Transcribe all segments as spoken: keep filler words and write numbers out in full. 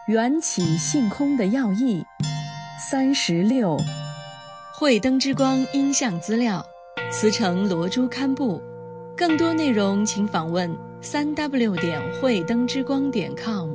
缘起性空的要义。三十六， 慧灯之光音像资料，慈诚罗珠刊布。更多内容请访问三 w 点慧灯之光点 com。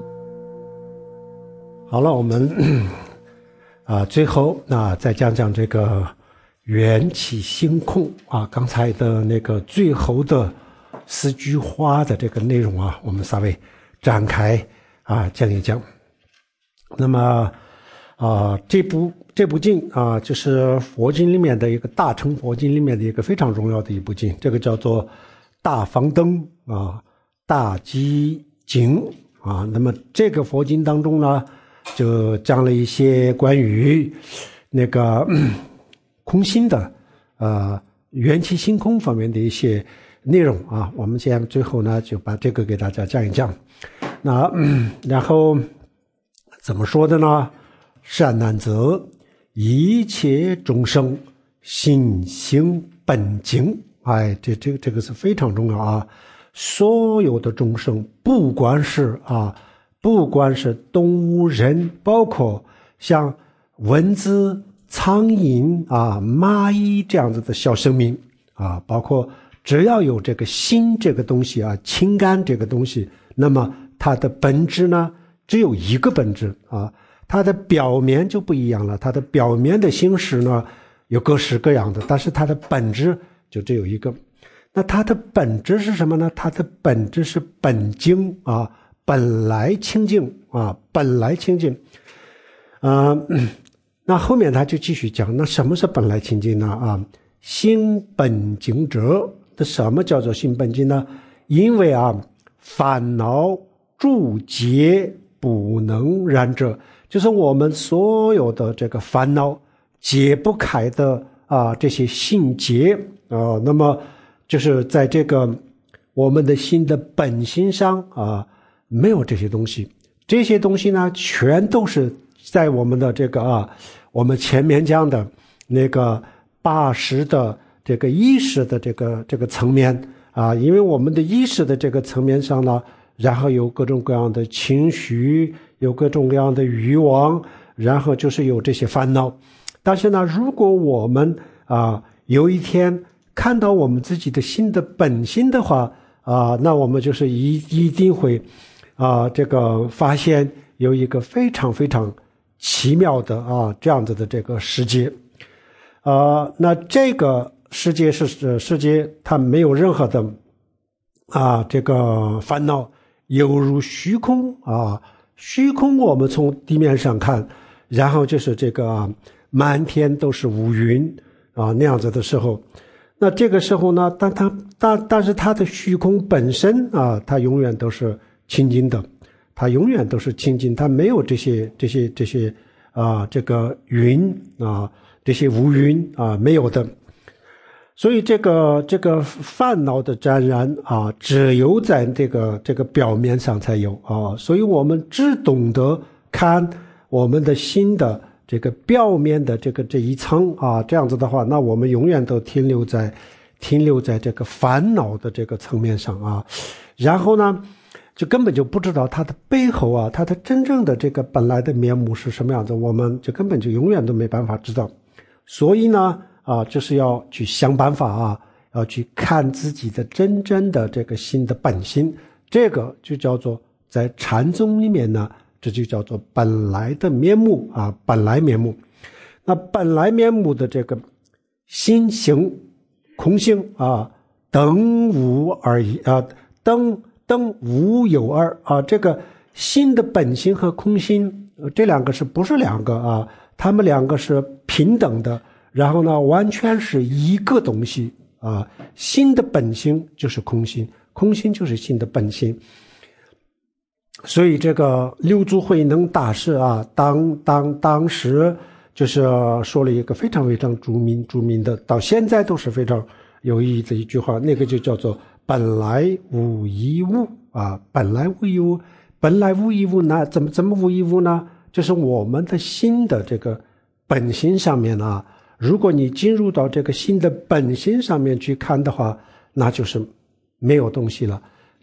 好了，我们啊、呃，最后那、呃、再讲讲这个缘起性空啊，刚才的那个最后的四句话的这个内容啊，我们稍微展开啊讲一讲。那么啊、呃，这部这部经啊，就是佛经里面的一个大乘佛经里面的一个非常重要的一部经，这个叫做大方灯啊，大机经啊。那么这个佛经当中呢，就讲了一些关于那个、嗯、空心的呃缘起性空方面的一些内容啊。我们现在最后呢，就把这个给大家讲一讲。那、嗯、然后怎么说的呢？善男子，一切众生心性本净。哎，这这这个是非常重要啊！所有的众生，不管是啊，不管是动物人，包括像蚊子、苍蝇啊、蚂蚁这样子的小生命啊，包括只要有这个心这个东西啊，情感这个东西，那么它的本质呢，只有一个本质啊，它的表面就不一样了，它的表面的形式呢，有各式各样的，但是它的本质就只有一个。那它的本质是什么呢？它的本质是本净啊，本来清净啊，本来清净。呃，那后面他就继续讲，那什么是本来清净呢？啊，心本净者，那什么叫做心本净呢？因为啊，烦恼诸结不能染者，就是我们所有的这个烦恼解不开的啊，这些心结啊，那么就是在这个我们的心的本心上啊，没有这些东西。这些东西呢，全都是在我们的这个啊，我们前面讲的那个八识的这个意识的这个这个层面啊，因为我们的意识的这个层面上呢，然后有各种各样的情绪，有各种各样的欲望，然后就是有这些烦恼。但是呢，如果我们啊有一天看到我们自己的心的本心的话啊，那我们就是一一定会啊这个发现有一个非常非常奇妙的啊这样子的这个世界啊，那这个世界是世界，它没有任何的啊这个烦恼，犹如虚空啊，虚空我们从地面上看，然后就是这个、啊、满天都是乌云啊那样子的时候。那这个时候呢，但它但但是它的虚空本身啊，它永远都是清净的，它永远都是清净，它没有这些这些这些啊这个云啊这些乌云啊没有的。所以这个这个烦恼的沾染啊，只有在这个这个表面上才有啊，所以我们只懂得看我们的心的这个表面的这个这一层啊，这样子的话，那我们永远都停留在停留在这个烦恼的这个层面上啊，然后呢，就根本就不知道它的背后啊，它的真正的这个本来的面目是什么样子，我们就根本就永远都没办法知道。所以呢，啊，就是要去想办法啊，要去看自己的真正的这个心的本心，这个就叫做在禅宗里面呢。这就叫做本来的面目啊，本来面目。那本来面目的这个心性空性啊，等无而已啊，等等无有二啊。这个心的本性和空性，这两个是不是两个啊？他们两个是平等的，然后呢，完全是一个东西啊。心的本性就是空性，空性就是心的本性。所以这个六祖慧能大师啊，当当当时就是说了一个非常非常著名著名的，到现在都是非常有意义的一句话，那个就叫做本来无一物啊，本来无一物，本来无一物呢，怎么怎么无一物呢？就是我们的心的这个本心上面啊，如果你进入到这个心的本心上面去看的话，那就是没有东西了。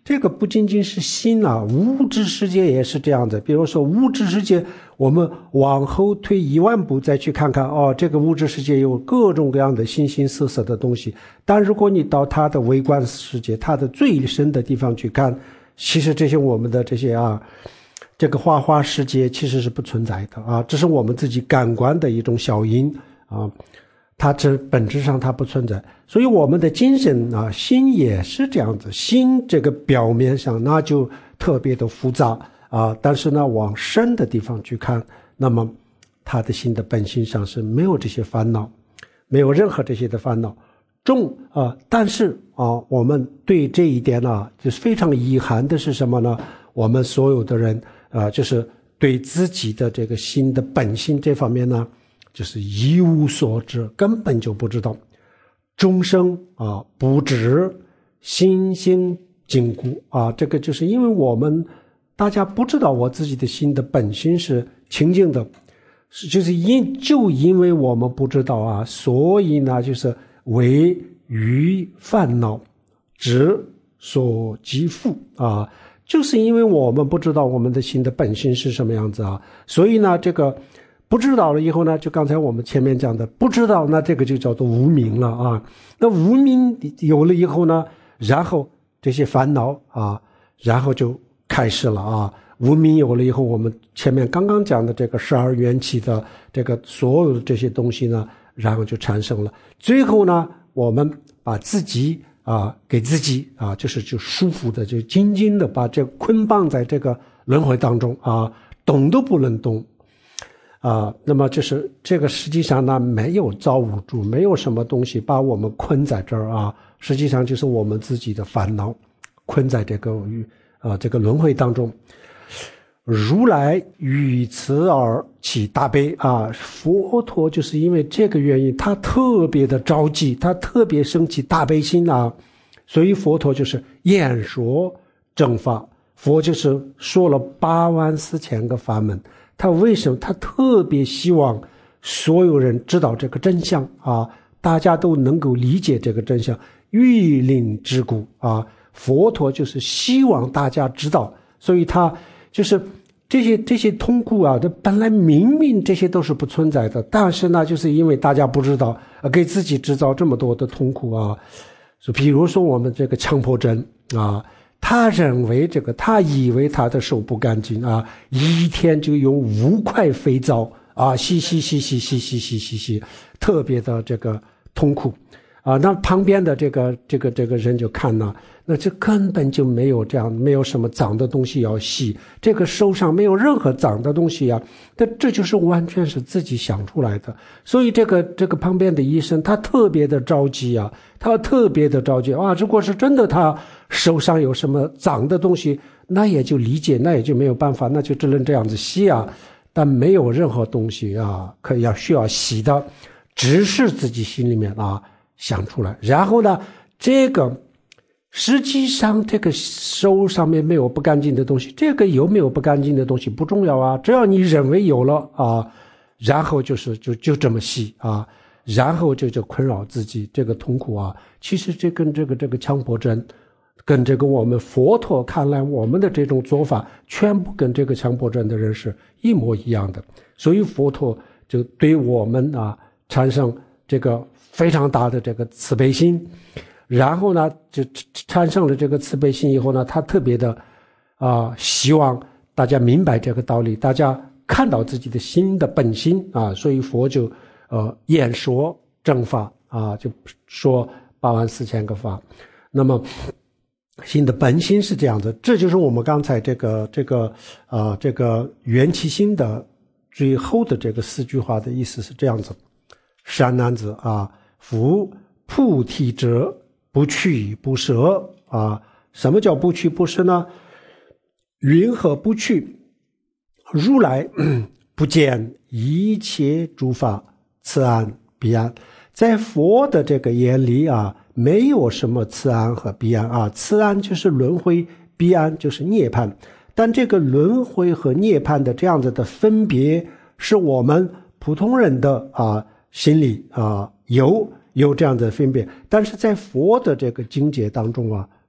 这个不仅仅是心啊，物质世界也是这样的。比如说物质世界，我们往后退一万步再去看看，哦，这个物质世界有各种各样的形形色色的东西。但如果你到它的微观世界，它的最深的地方去看，其实这些我们的这些啊，这个花花世界其实是不存在的啊，这是我们自己感官的一种效应啊。它这本质上它不存在，所以我们的精神啊，心也是这样子。心这个表面上那就特别的复杂啊，但是呢，往深的地方去看，那么他的心的本性上是没有这些烦恼，没有任何这些的烦恼。重啊，但是啊，我们对这一点呢，就是非常遗憾的是什么呢？我们所有的人啊，就是对自己的这个心的本性这方面呢，就是一无所知，根本就不知道。终生啊不知，心性禁锢啊，这个就是因为我们大家不知道我自己的心的本性是清净的，是就是因就因为我们不知道啊，所以呢就是为于烦恼，执所积缚啊，就是因为我们不知道我们的心的本性是什么样子啊，所以呢这个。不知道了以后呢，就刚才我们前面讲的，不知道，那这个就叫做无明了啊。那无明有了以后呢，然后这些烦恼啊，然后就开始了啊。无明有了以后，我们前面刚刚讲的这个十二缘起的这个所有的这些东西呢，然后就产生了。最后呢，我们把自己啊，给自己啊，就是就舒服的，就紧紧的把这捆绑在这个轮回当中啊，动都不能动。啊，那么就是这个实际上呢，没有造物主，没有什么东西把我们困在这儿啊，实际上就是我们自己的烦恼困在这个啊这个轮回当中。如来于此而起大悲啊，佛陀就是因为这个原因，他特别的着急，他特别生起大悲心啊，所以佛陀就是演说正法，佛就是说了八万四千个法门。他为什么他特别希望所有人知道这个真相啊，大家都能够理解这个真相，欲令之故啊，佛陀就是希望大家知道，所以他就是这些这些痛苦啊，这本来明明这些都是不存在的，但是呢就是因为大家不知道，给自己制造这么多的痛苦啊。就比如说我们这个强迫症啊，他认为这个，他以为他的手不干净啊，一天就用五块肥皂啊，洗洗洗洗洗洗洗洗洗，特别的这个痛苦啊。那旁边的这个这个这个人就看了，那这根本就没有这样，没有什么脏的东西要洗，这个手上没有任何脏的东西啊，这这就是完全是自己想出来的。所以这个这个旁边的医生他特别的着急啊，他特别的着急啊。如果是真的他手上有什么脏的东西，那也就理解，那也就没有办法，那就只能这样子洗啊。但没有任何东西啊可以要需要洗的，只是自己心里面啊想出来。然后呢，这个实际上这个手上面没有不干净的东西，这个有没有不干净的东西不重要啊，只要你认为有了啊，然后就是就就这么洗啊，然后就就困扰自己这个痛苦啊。其实这跟这个这个强迫症，跟这个我们佛陀看来我们的这种做法，全部跟这个强迫症的人是一模一样的。所以佛陀就对我们啊产生这个非常大的这个慈悲心，然后呢就产生了这个慈悲心以后呢，他特别的啊、呃、希望大家明白这个道理，大家看到自己的心的本心啊，所以佛就呃演说正法啊，就说八万四千个法。那么心的本心是这样的，这就是我们刚才这个这个呃这个缘起心的最后的这个四句话的意思是这样子。善男子啊，夫菩提者，不取不舍啊。什么叫不取不舍呢？云何不取？如来不见一切诸法，此安彼安。在佛的这个眼里啊，没有什么此安和彼安啊。此安就是轮回，彼安就是涅槃。但这个轮回和涅槃的这样子的分别，是我们普通人的啊心里啊有有这样的分别，但是在佛的这个境界当中啊，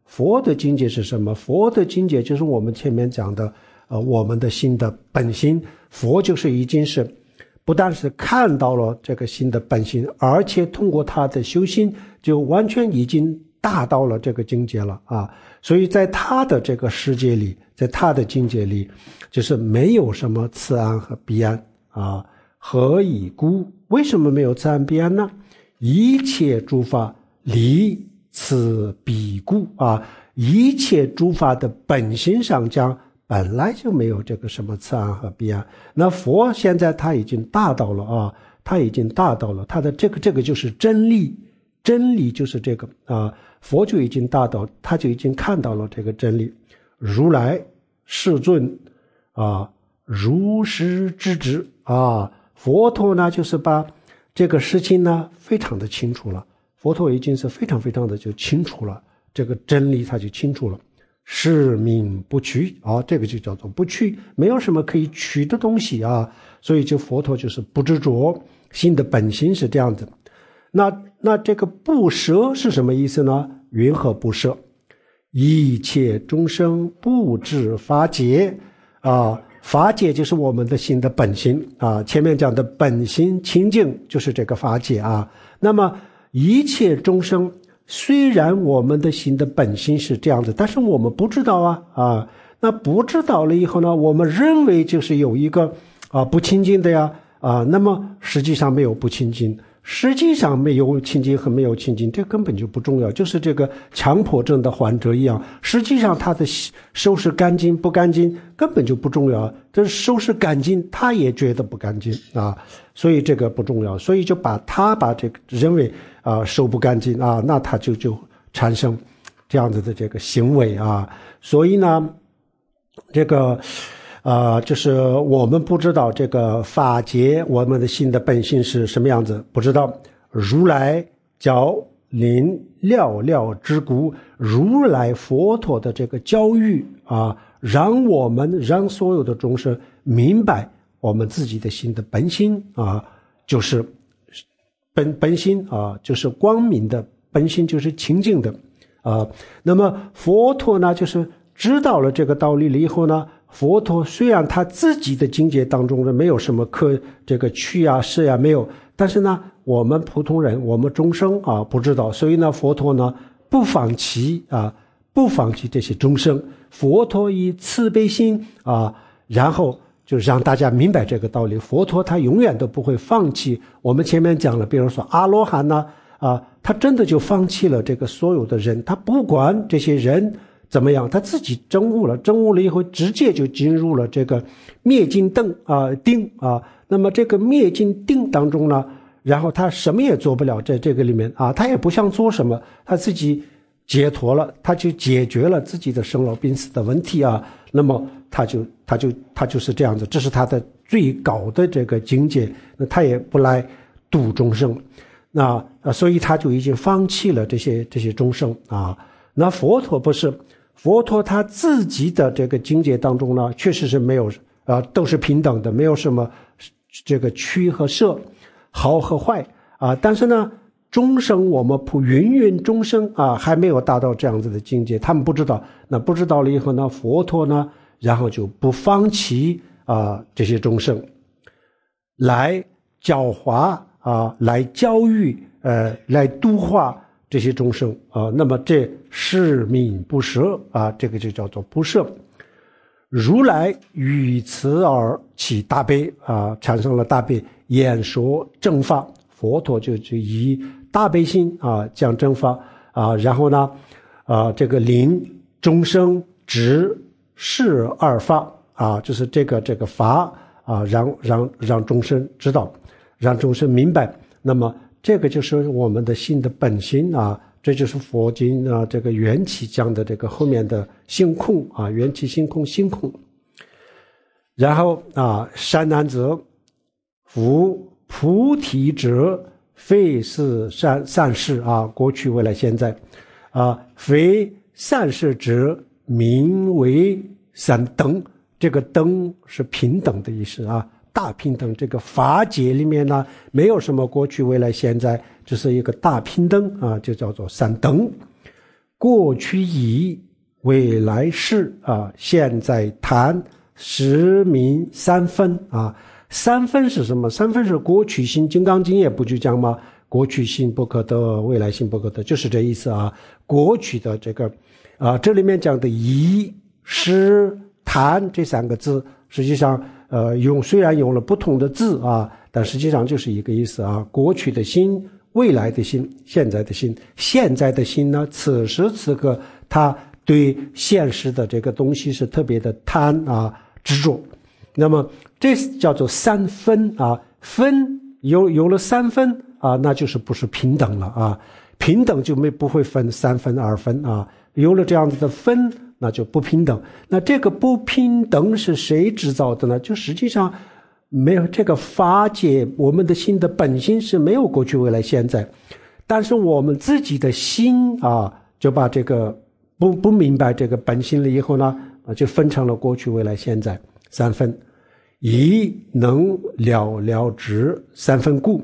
佛的境界是什么？佛的境界就是我们前面讲的呃，我们的心的本心。佛就是已经是不但是看到了这个心的本心，而且通过他的修心就完全已经达到了这个境界了啊！所以在他的这个世界里，在他的境界里，就是没有什么此安和彼安啊。何以故？为什么没有此安彼安呢？一切诸法离此彼故啊！一切诸法的本心上讲，本来就没有这个什么此安和彼安。那佛现在他已经达到了啊，他已经达到了他的这个这个就是真理，真理就是这个啊，佛就已经达到，他就已经看到了这个真理。如来世尊啊，如实知之啊，佛陀呢就是把这个事情呢非常的清楚了，佛陀已经是非常非常的就清楚了，这个真理他就清楚了。是名不取啊，这个就叫做不取，没有什么可以取的东西啊，所以就佛陀就是不执着，心的本心是这样子。那那这个不舍是什么意思呢？云何不舍？一切众生不知法界啊，法界就是我们的心的本心啊，前面讲的本心清净就是这个法界啊。那么一切众生，虽然我们的心的本心是这样子，但是我们不知道啊啊，那不知道了以后呢，我们认为就是有一个啊不清净的呀啊，那么实际上没有不清净，实际上没有清净和没有清净，这根本就不重要，就是这个强迫症的患者一样，实际上他的收拾干净不干净根本就不重要，这收拾干净他也觉得不干净啊，所以这个不重要，所以就把他把这个认为啊收不干净啊，那他就就产生这样子的这个行为啊，所以呢这个呃，就是我们不知道这个法界，我们的心的本性是什么样子，不知道。如来教临了了之故，如来佛陀的这个教育啊，让我们让所有的众生明白我们自己的心的本性啊，就是本本心啊，就是光明的本心，就是清净的啊。那么佛陀呢，就是知道了这个道理了以后呢，佛陀虽然他自己的境界当中呢没有什么可这个去啊是啊没有，但是呢我们普通人我们众生啊不知道，所以呢佛陀呢不放弃啊不放弃这些众生，佛陀以慈悲心啊，然后就让大家明白这个道理。佛陀他永远都不会放弃。我们前面讲了，比如说阿罗汉呢啊，他真的就放弃了这个所有的人，他不管这些人怎么样，他自己证悟了，证悟了以后直接就进入了这个灭尽定啊定啊。那么这个灭尽定当中呢，然后他什么也做不了，在这个里面啊，他也不想做什么，他自己解脱了，他就解决了自己的生老病死的问题啊。那么他就他就他就是这样子，这是他的最高的这个境界。那他也不来度众生，那啊，所以他就已经放弃了这些这些众生啊。那佛陀不是。佛陀他自己的这个境界当中呢，确实是没有啊，都是平等的，没有什么这个取和舍，好和坏啊。但是呢，众生我们普芸芸众生啊，还没有达到这样子的境界，他们不知道。那不知道了以后呢，佛陀呢，然后就不放弃啊这些众生，来教化啊，来教育，呃，来度化这些众生啊，那么这是名不舍啊，这个就叫做不舍。如来于此而起大悲啊，产生了大悲，演说正法。佛陀就就以大悲心啊讲正法啊，然后呢啊这个临众生知是二法啊，就是这个这个法啊，让让让众生知道，让众生明白。那么这个就是我们的心的本心啊，这就是佛经啊这个缘起讲的这个后面的性空啊，缘起性空性空。然后啊，善男子，夫菩提者，非是善善事啊，过去未来现在啊，非善事者，名为三等。这个等是平等的意思啊。大平等，这个法界里面呢，没有什么过去未来现在，只是一个大平等啊，就叫做三等。 过去已，未来事啊，现在谈，实名三分啊。三分是什么？三分是过去性，《金刚经》也不就讲吗？过去性不可得，未来性不可得，就是这意思啊。过去的这个啊，这里面讲的已、实、谈这三个字，实际上呃用虽然用了不同的字啊，但实际上就是一个意思啊。过去的心，未来的心，现在的心，现在的心呢，此时此刻他对现实的这个东西是特别的贪啊执着。那么这叫做三分啊，分有有了三分啊，那就是不是平等了啊，平等就没不会分三分二分啊，有了这样子的分，那就不平等。那这个不平等是谁制造的呢？就实际上没有这个法界，我们的心的本心是没有过去未来现在，但是我们自己的心啊，就把这个不不明白这个本心了以后呢，就分成了过去未来现在三分。已能了了之三分故，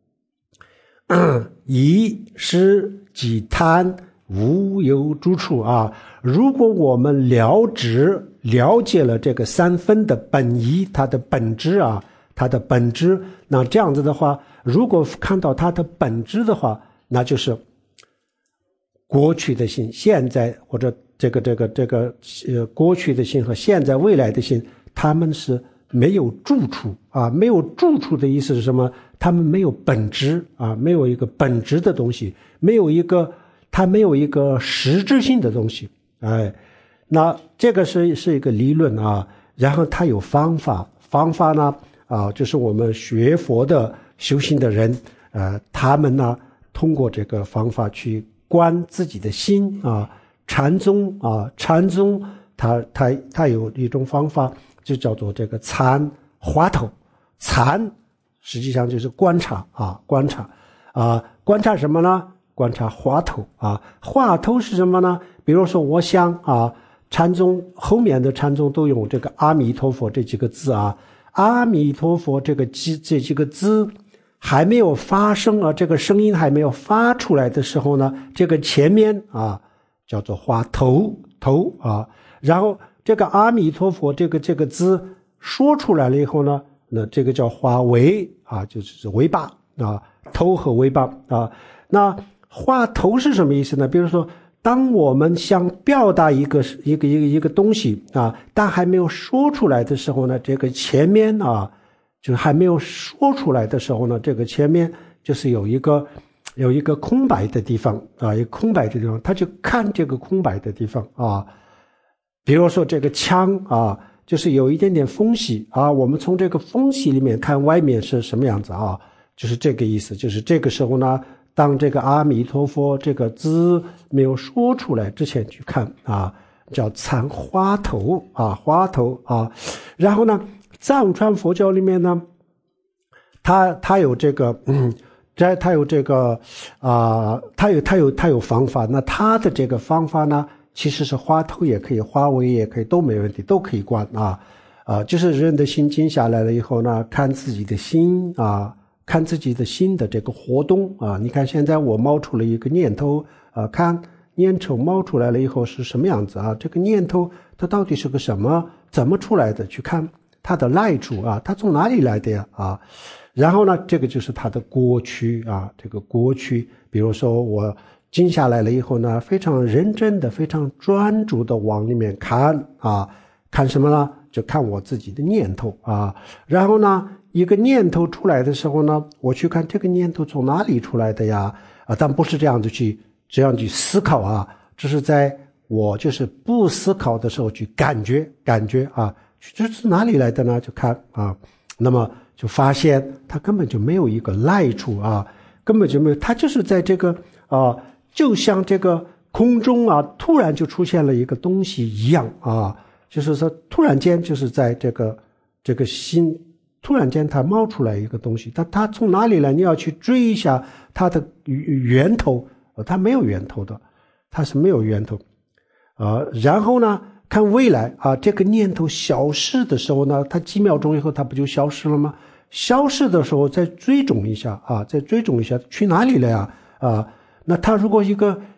已是即贪无有诸处啊。如果我们了知了解了这个三分的本意，它的本质啊，它的本质，那这样子的话，如果看到它的本质的话，那就是过去的心，现在或者这个这个这个呃过去的心和现在未来的心，他们是没有住处啊，没有住处的意思是什么？他们没有本质啊，没有一个本质的东西，没有一个，它没有一个实质性的东西。哎，那这个是是一个理论啊，然后它有方法，方法呢啊，就是我们学佛的修行的人，呃，他们呢通过这个方法去观自己的心啊，禅宗啊，禅宗它它它有一种方法。就叫做这个参话头，参实际上就是观察啊，观察啊，观察什么呢？观察话头啊，话头是什么呢？比如说，我想啊，禅宗后面的禅宗都用这个阿弥陀佛这几个字啊，阿弥陀佛这个几这几个字还没有发生啊，这个声音还没有发出来的时候呢，这个前面啊叫做话头头啊，然后。这个阿弥陀佛这个这个字说出来了以后呢，那这个叫话尾啊，就是尾巴啊，头和尾巴啊。那话头是什么意思呢？比如说，当我们想表达一个一个一个一个东西啊，但还没有说出来的时候呢，这个前面啊，就是还没有说出来的时候呢，这个前面就是有一个有一个空白的地方啊，一个空白的地方，他就看这个空白的地方啊。比如说这个腔啊，就是有一点点缝隙啊，我们从这个缝隙里面看外面是什么样子啊，就是这个意思。就是这个时候呢，当这个阿弥陀佛这个字没有说出来之前去看啊，叫参话头啊，话头啊。然后呢，藏传佛教里面呢，它它有这个嗯，这它有这个啊，它有它有它有方法。那它的这个方法呢？其实是花头也可以，花尾也可以，都没问题，都可以观啊，啊，就是人的心静下来了以后呢，看自己的心啊，看自己的心的这个活动啊。你看现在我冒出了一个念头啊，看念头冒出来了以后是什么样子啊？这个念头它到底是个什么？怎么出来的？去看它的来处啊，它从哪里来的呀？啊，然后呢，这个就是它的过去啊，这个过去，比如说我。静下来了以后呢，非常认真的、非常专注的往里面看啊，看什么呢？就看我自己的念头啊。然后呢，一个念头出来的时候呢，我去看这个念头从哪里出来的呀？啊，但不是这样子去这样去思考啊，这是在我就是不思考的时候去感觉、感觉啊，这是哪里来的呢？就看啊，那么就发现它根本就没有一个来处啊，根本就没有，它就是在这个啊。就像这个空中啊，突然就出现了一个东西一样啊，就是说突然间就是在这个这个心，突然间它冒出来一个东西，它它从哪里来？你要去追一下它的源头，它没有源头的，它是没有源头啊。然后呢，看未来啊，这个念头消失的时候呢，它几秒钟以后它不就消失了吗？消失的时候再追踪一下啊，再追踪一下去哪里了呀？啊。那它如果一个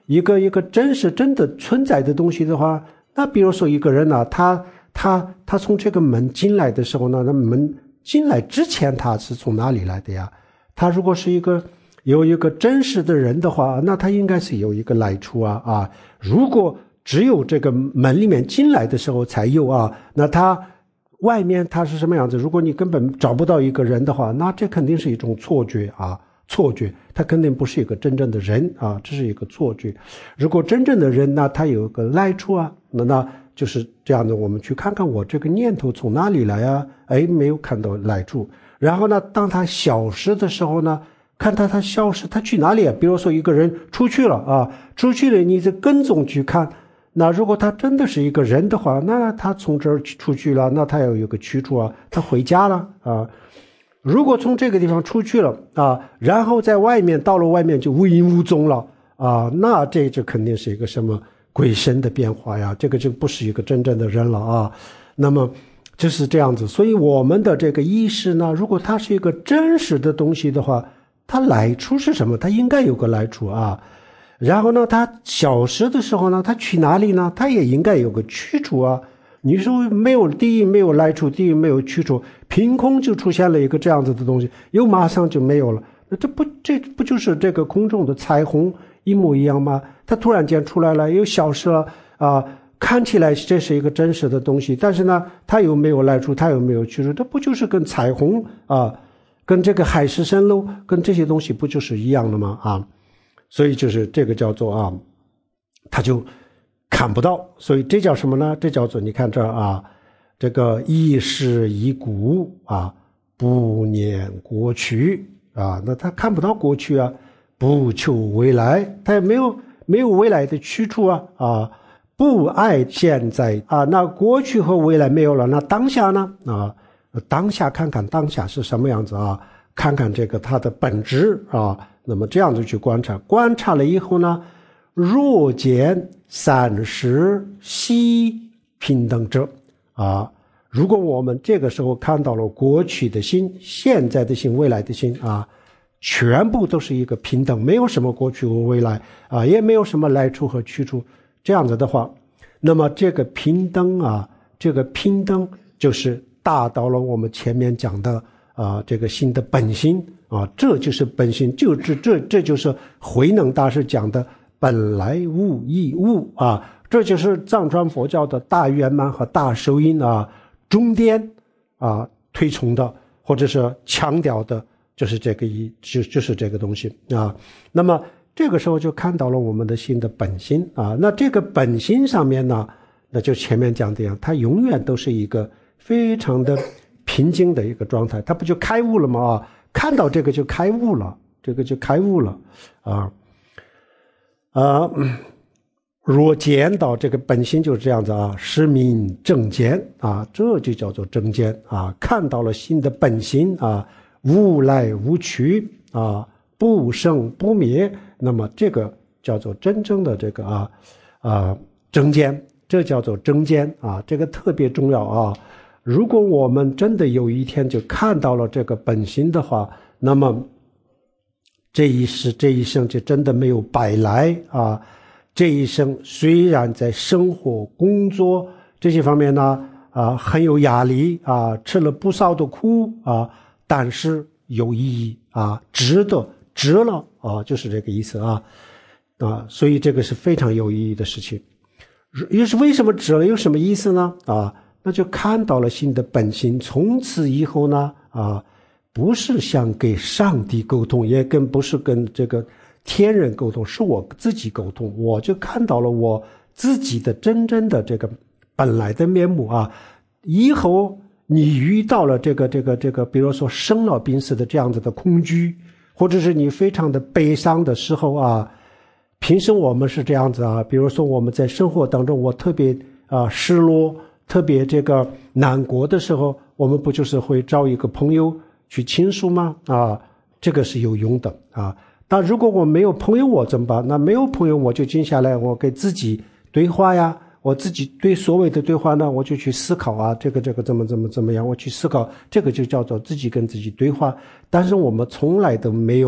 一个一个真实真的存在的东西的话，那比如说一个人呢、啊，他他他从这个门进来的时候呢，那门进来之前他是从哪里来的呀？他如果是一个有一个真实的人的话，那他应该是有一个来处啊啊！如果只有这个门里面进来的时候才有啊，那他外面他是什么样子？如果你根本找不到一个人的话，那这肯定是一种错觉啊，错觉，他肯定不是一个真正的人啊，这是一个错觉。如果真正的人呢，他有个来处啊，那那就是这样的，我们去看看我这个念头从哪里来啊？哎，没有看到来处。然后呢，当他消失的时候呢，看他他消失，他去哪里啊？比如说一个人出去了啊，出去了，你就跟踪去看。那如果他真的是一个人的话，那他从这儿出去了，那他要有个去处啊，他回家了啊。如果从这个地方出去了啊，然后在外面到了外面就无影无踪了啊，那这就肯定是一个什么鬼神的变化呀？这个就不是一个真正的人了啊。那么就是这样子，所以我们的这个意识呢，如果它是一个真实的东西的话，它来处是什么？它应该有个来处啊。然后呢，它消失的时候呢，它去哪里呢？它也应该有个去处啊。你说没有第一没有来处，第一没有去处，凭空就出现了一个这样子的东西，又马上就没有了。那这不这不就是这个空中的彩虹一模一样吗？它突然间出来了，又消失了啊。看起来这是一个真实的东西，但是呢，它有没有来处，它有没有去处，这不就是跟彩虹啊，跟这个海市蜃楼，跟这些东西不就是一样的吗？啊，所以就是这个叫做啊，它就看不到，所以这叫什么呢？这叫做你看这儿啊，这个忆事已古啊，不念过去啊，那他看不到过去啊，不求未来，他也没有没有未来的去处啊啊。不爱现在啊，那过去和未来没有了，那当下呢？啊，当下看看当下是什么样子啊？看看这个它的本质啊。那么这样子去观察，观察了以后呢，若见三实悉平等者啊，如果我们这个时候看到了过去的心、现在的心、未来的心啊，全部都是一个平等，没有什么过去和未来啊，也没有什么来处和去处。这样子的话，那么这个平等啊，这个平等就是达到了我们前面讲的啊，这个心的本心啊，这就是本心，就这这这就是慧能大师讲的本来无一物啊，这就是藏传佛教的大圆满和大受印啊，中间啊推崇的或者是强调的，就是这个一就就是这个东西啊，那么。这个时候就看到了我们的心的本心啊，那这个本心上面呢，那就前面讲的样，它永远都是一个非常的平静的一个状态，它不就开悟了吗？啊，看到这个就开悟了，这个就开悟了啊啊！若见到这个本心就是这样子啊，实名正见啊，这就叫做正见啊，看到了心的本心啊，无来无去啊，不生不灭。那么这个叫做真正的这个啊啊正见，这叫做正见啊，这个特别重要啊。如果我们真的有一天就看到了这个本心的话，那么这一世这一生就真的没有白来啊。这一生虽然在生活、工作这些方面呢啊很有压力啊，吃了不少的苦啊，但是有意义啊，值得。值了啊，就是这个意思啊啊，所以这个是非常有意义的事情。又是为什么值了？有什么意思呢？啊，那就看到了心的本心。从此以后呢，啊，不是想给上帝沟通，也更不是跟这个天人沟通，是我自己沟通。我就看到了我自己的真正的这个本来的面目啊。以后你遇到了这个这个这个，比如说生老病死的这样子的恐惧。或者是你非常的悲伤的时候啊，平时我们是这样子啊，比如说我们在生活当中，我特别啊失落，特别这个难过的时候，我们不就是会找一个朋友去倾诉吗？啊，这个是有用的啊。但如果我没有朋友，我怎么办？那没有朋友，我就静下来，我给自己对话呀。我自己对所谓的对话呢，我就去思考啊，这个这个怎么怎么怎么样，我去思考，这个就叫做自己跟自己对话。但是我们从来都没有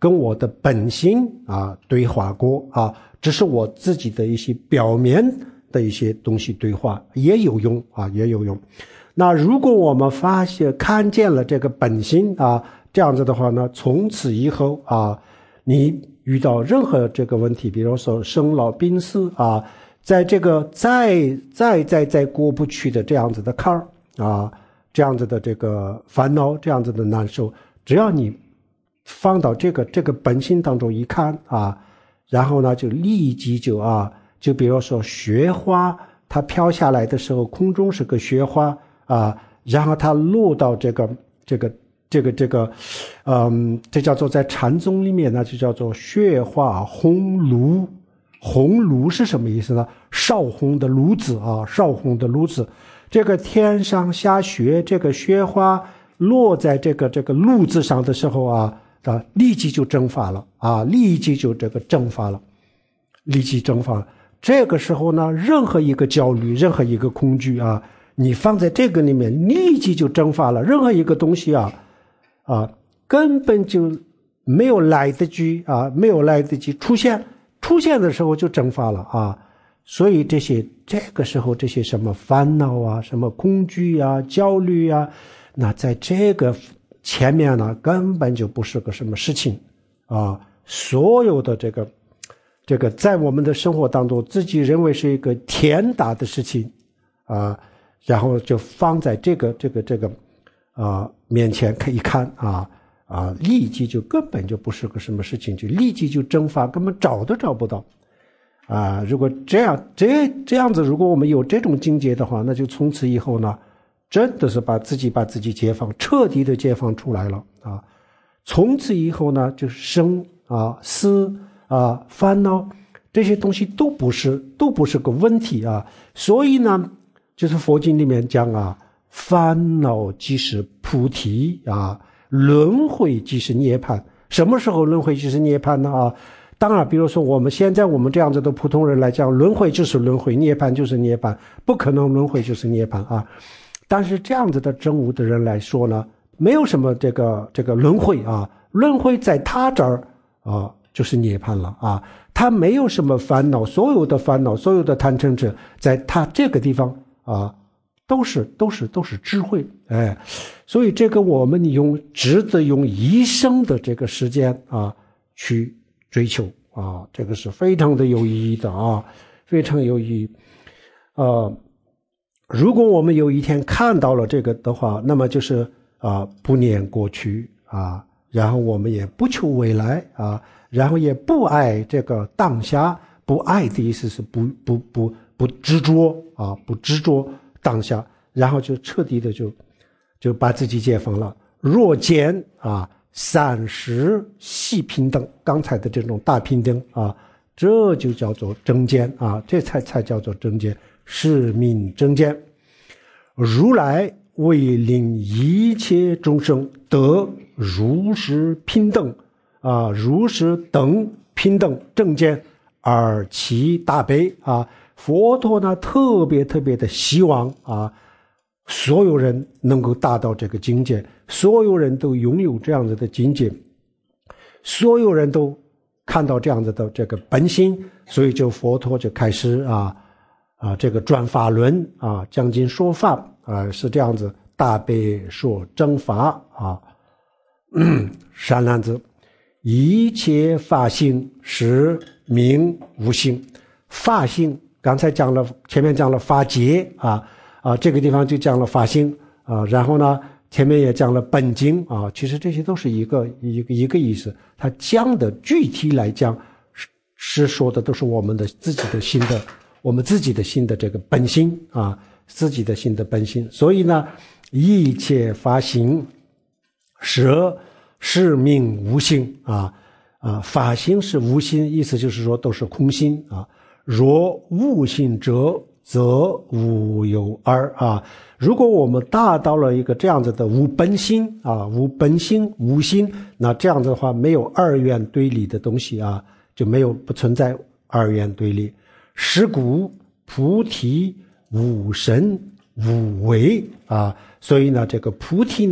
跟我的本心啊对话过啊，只是我自己的一些表面的一些东西对话也有用啊，也有用。那如果我们发现看见了这个本心啊，这样子的话呢，从此以后啊，你遇到任何这个问题，比如说生老病死啊，在这个再再再再过不去的这样子的坎儿啊，这样子的这个烦恼，这样子的难受，只要你放到这个这个本心当中一看啊，然后呢就立即就啊，就比如说雪花它飘下来的时候，空中是个雪花啊，然后它落到这个这个这个这个，嗯，这叫做在禅宗里面呢，就叫做雪花红炉。红炉是什么意思呢？烧红的炉子啊，烧红的炉子。这个天上下雪，这个雪花落在这个这个炉子上的时候啊，啊，立即就蒸发了啊，立即就这个蒸发了，立即蒸发了。这个时候呢，任何一个焦虑，任何一个恐惧啊，你放在这个里面，立即就蒸发了。任何一个东西啊，啊，根本就没有来得及啊，没有来得及出现，出现的时候就蒸发了啊。所以这些这个时候这些什么烦恼啊，什么恐惧啊，焦虑啊，那在这个前面呢，根本就不是个什么事情啊。所有的这个这个在我们的生活当中，自己认为是一个天大的事情啊，然后就放在这个这个这个啊面前看一看啊啊，立即就根本就不是个什么事情，就立即就蒸发，根本找都找不到啊。如果这样这这样子，如果我们有这种境界的话，那就从此以后呢，真的是把自己把自己解放，彻底的解放出来了啊。从此以后呢，就是生啊死啊烦恼这些东西都不是都不是个问题啊。所以呢，就是佛经里面讲啊，烦恼即是菩提啊，轮回即是涅槃。什么时候轮回即是涅槃呢啊？当然比如说我们现在我们这样子的普通人来讲，轮回就是轮回，涅槃就是涅槃，不可能轮回就是涅槃啊。但是这样子的证悟的人来说呢，没有什么这个这个轮回啊，轮回在他这儿啊就是涅槃了啊，他没有什么烦恼，所有的烦恼，所有的贪嗔痴，在他这个地方啊，都是都是都是智慧，哎，所以这个我们用值得用一生的这个时间啊去追求啊，这个是非常的有意义的啊，非常有意义。呃，如果我们有一天看到了这个的话，那么就是啊不念过去啊，然后我们也不求未来啊，然后也不爱这个当下，不爱的意思是不不不不执着啊，不执着当下，然后就彻底的就就把自己解放了。若见啊三十细平等，刚才的这种大平等啊，这就叫做正见啊，这才才叫做正见，是名正见。如来为令一切众生得如是平等啊，如是等平等正见而其大悲啊。佛陀呢特别特别的希望啊，所有人能够达到这个境界，所有人都拥有这样子的境界，所有人都看到这样子的这个本心，所以就佛陀就开始啊啊这个转法轮啊，讲经说法啊，是这样子，大悲说正法啊。善男子，一切法性是名无性。法性刚才讲了，前面讲了法界啊啊，这个地方就讲了法性啊，然后呢前面也讲了本经啊，其实这些都是一个一个一个意思。它讲的具体来讲是是说的都是我们的自己的心的，我们自己的心的这个本心啊，自己的心的本心。所以呢，一切法性是是名无性啊啊，法性是无心，意思就是说都是空心啊。若无心者，则无有二啊。如果我们达到了一个这样子的无本心啊，无本心无心，那这样子的话，没有二元对立的东西啊，就没有不存在二元对立。是故菩提无生无为啊，所以呢，这个菩提呢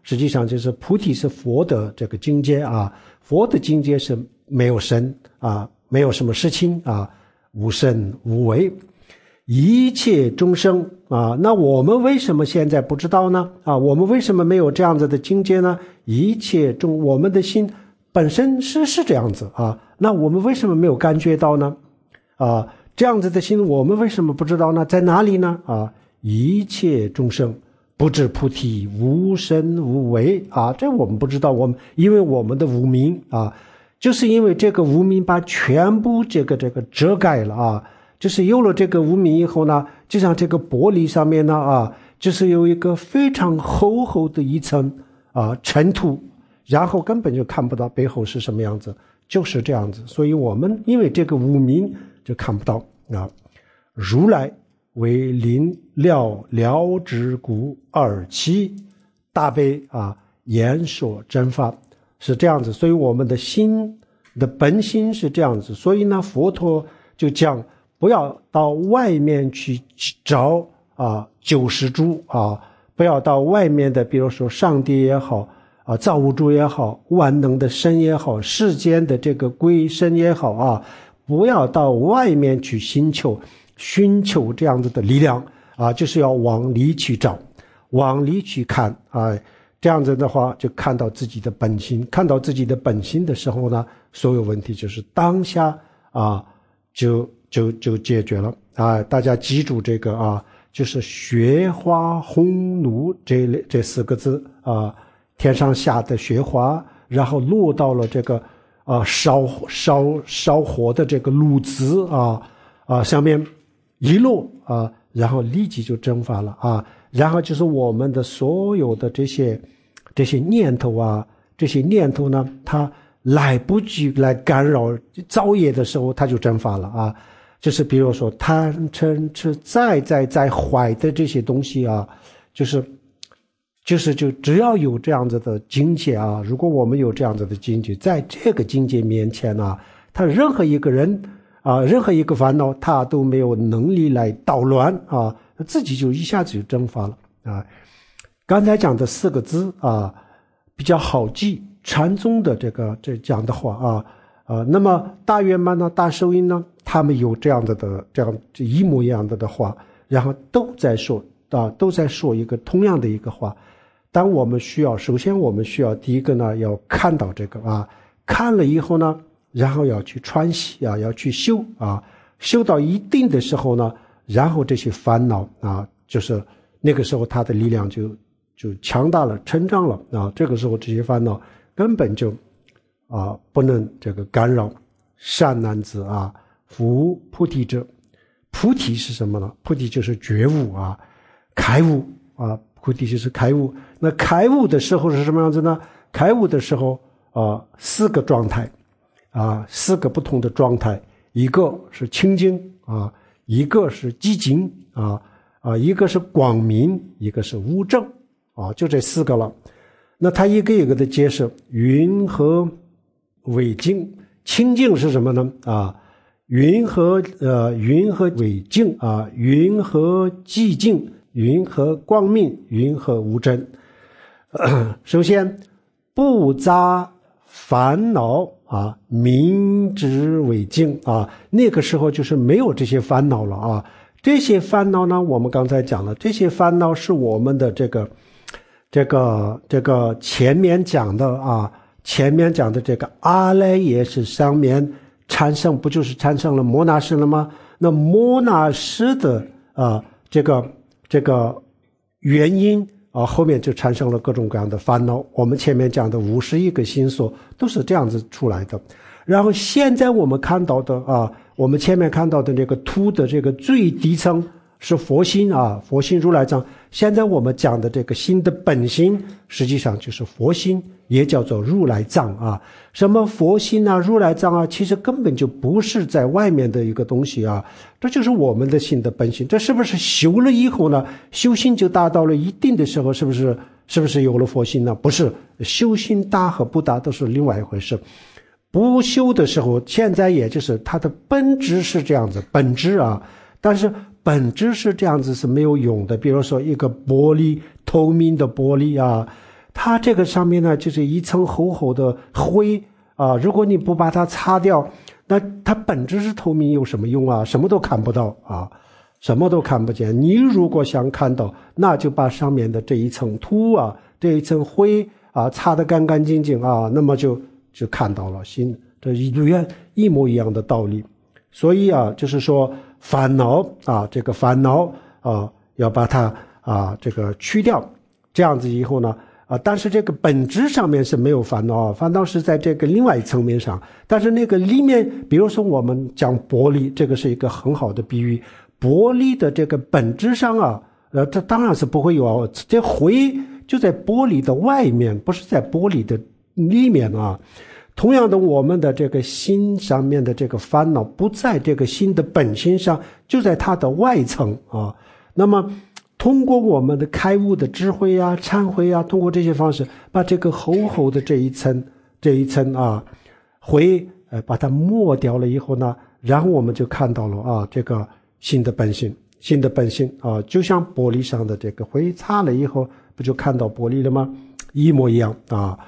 实际上就是菩提是佛的这个境界啊，佛的境界是没有身啊，没有什么事情啊，无身无为，一切众生啊。那我们为什么现在不知道呢？啊，我们为什么没有这样子的境界呢？一切众，我们的心本身是是这样子啊，那我们为什么没有感觉到呢？啊，这样子的心我们为什么不知道呢？在哪里呢？啊，一切众生不知菩提无身无为啊，这我们不知道，我们因为我们的无明啊，就是因为这个无明把全部这个这个遮盖了啊，就是有了这个无明以后呢，就像这个玻璃上面呢啊，就是有一个非常厚厚的一层啊尘土，然后根本就看不到背后是什么样子，就是这样子。所以我们因为这个无明就看不到啊。如来为临了了知故二七大悲啊，言说真法是这样子。所以我们的心的本心是这样子，所以呢，佛陀就讲不要到外面去找啊救世主啊，不要到外面的，比如说上帝也好啊，造物主也好，万能的神也好，世间的这个鬼神也好啊，不要到外面去寻求寻求这样子的力量啊，就是要往里去找，往里去看啊，这样子的话就看到自己的本心，看到自己的本心的时候呢，所有问题就是当下啊就就就解决了啊。大家记住这个啊，就是雪花红炉这这四个字啊，天上下的雪花，然后落到了这个啊烧烧烧火的这个炉子啊啊上面一落啊，然后立即就蒸发了啊。然后就是我们的所有的这些这些念头啊，这些念头呢，它来不及来干扰造业的时候，它就蒸发了啊。就是比如说贪嗔痴在在在坏的这些东西啊，就是就是就只要有这样子的境界啊，如果我们有这样子的境界，在这个境界面前啊，他任何一个人啊，任何一个烦恼他都没有能力来捣乱啊，自己就一下子就蒸发了啊。刚才讲的四个字啊比较好记，禅宗的这个这讲的话啊啊，那么大圆满呢，大受印呢，他们有这样的的这样一模一样的的话，然后都在说啊，都在说一个同样的一个话。当我们需要，首先我们需要第一个呢，要看到这个啊，看了以后呢，然后要去穿洗啊，要去修啊，修到一定的时候呢，然后这些烦恼啊，就是那个时候它的力量就就强大了，成长了啊。这个时候这些烦恼根本就啊不能这个干扰善男子啊，夫菩提者。菩提是什么呢？菩提就是觉悟啊，开悟啊，菩提就是开悟。那开悟的时候是什么样子呢？开悟的时候啊，四个状态啊，四个不同的状态，一个是清净啊，一个是寂静啊啊，一个是光明，一个是无正啊，就这四个了。那他一个一个的解释，云和伪净。清净是什么呢？啊，云和呃云和伪净啊，云和寂静，云和光明，云和无真。呃、首先不杂烦恼啊，明知为净啊，那个时候就是没有这些烦恼了啊。这些烦恼呢，我们刚才讲了，这些烦恼是我们的这个这个这个前面讲的啊，前面讲的这个阿赖耶识上面产生，不就是产生了摩那识了吗？那摩那识的啊这个这个原因啊，后面就产生了各种各样的烦恼。我们前面讲的五十一个心所都是这样子出来的。然后现在我们看到的啊，我们前面看到的这个图的这个最底层是佛心啊，佛心如来藏。现在我们讲的这个心的本心，实际上就是佛心，也叫做如来藏啊。什么佛心啊，如来藏啊，其实根本就不是在外面的一个东西啊，这就是我们的心的本心。这是不是修了以后呢，修心就达到了一定的时候，是不是是不是有了佛心呢？不是，修心大和不大都是另外一回事。不修的时候，现在也就是它的本质是这样子，本质啊，但是本质是这样子是没有用的。比如说一个玻璃，透明的玻璃啊， 它这个上面呢就是一层厚厚的灰啊，如果你不把它擦掉，那它本质是透明有什么用啊？什么都看不到啊，什么都看不见。你如果想看到，那就把上面的这一层土啊，这一层灰啊擦得干干净净啊，那么就就看到了心，这一一模一样的道理。所以啊，就是说烦恼啊，这个烦恼啊，要把它啊这个去掉，这样子以后呢。啊，但是这个本质上面是没有烦恼，烦恼是在这个另外一层面上。但是那个里面，比如说我们讲玻璃，这个是一个很好的比喻。玻璃的这个本质上啊，呃，这当然是不会有，这灰就在玻璃的外面，不是在玻璃的里面啊。同样的，我们的这个心上面的这个烦恼，不在这个心的本心上，就在它的外层啊。那么通过我们的开悟的智慧啊、忏悔啊，通过这些方式，把这个厚厚的这一层、这一层啊灰，呃，把它抹掉了以后呢，然后我们就看到了啊，这个新的本性，新的本性啊，就像玻璃上的这个灰擦了以后，不就看到玻璃了吗？一模一样啊。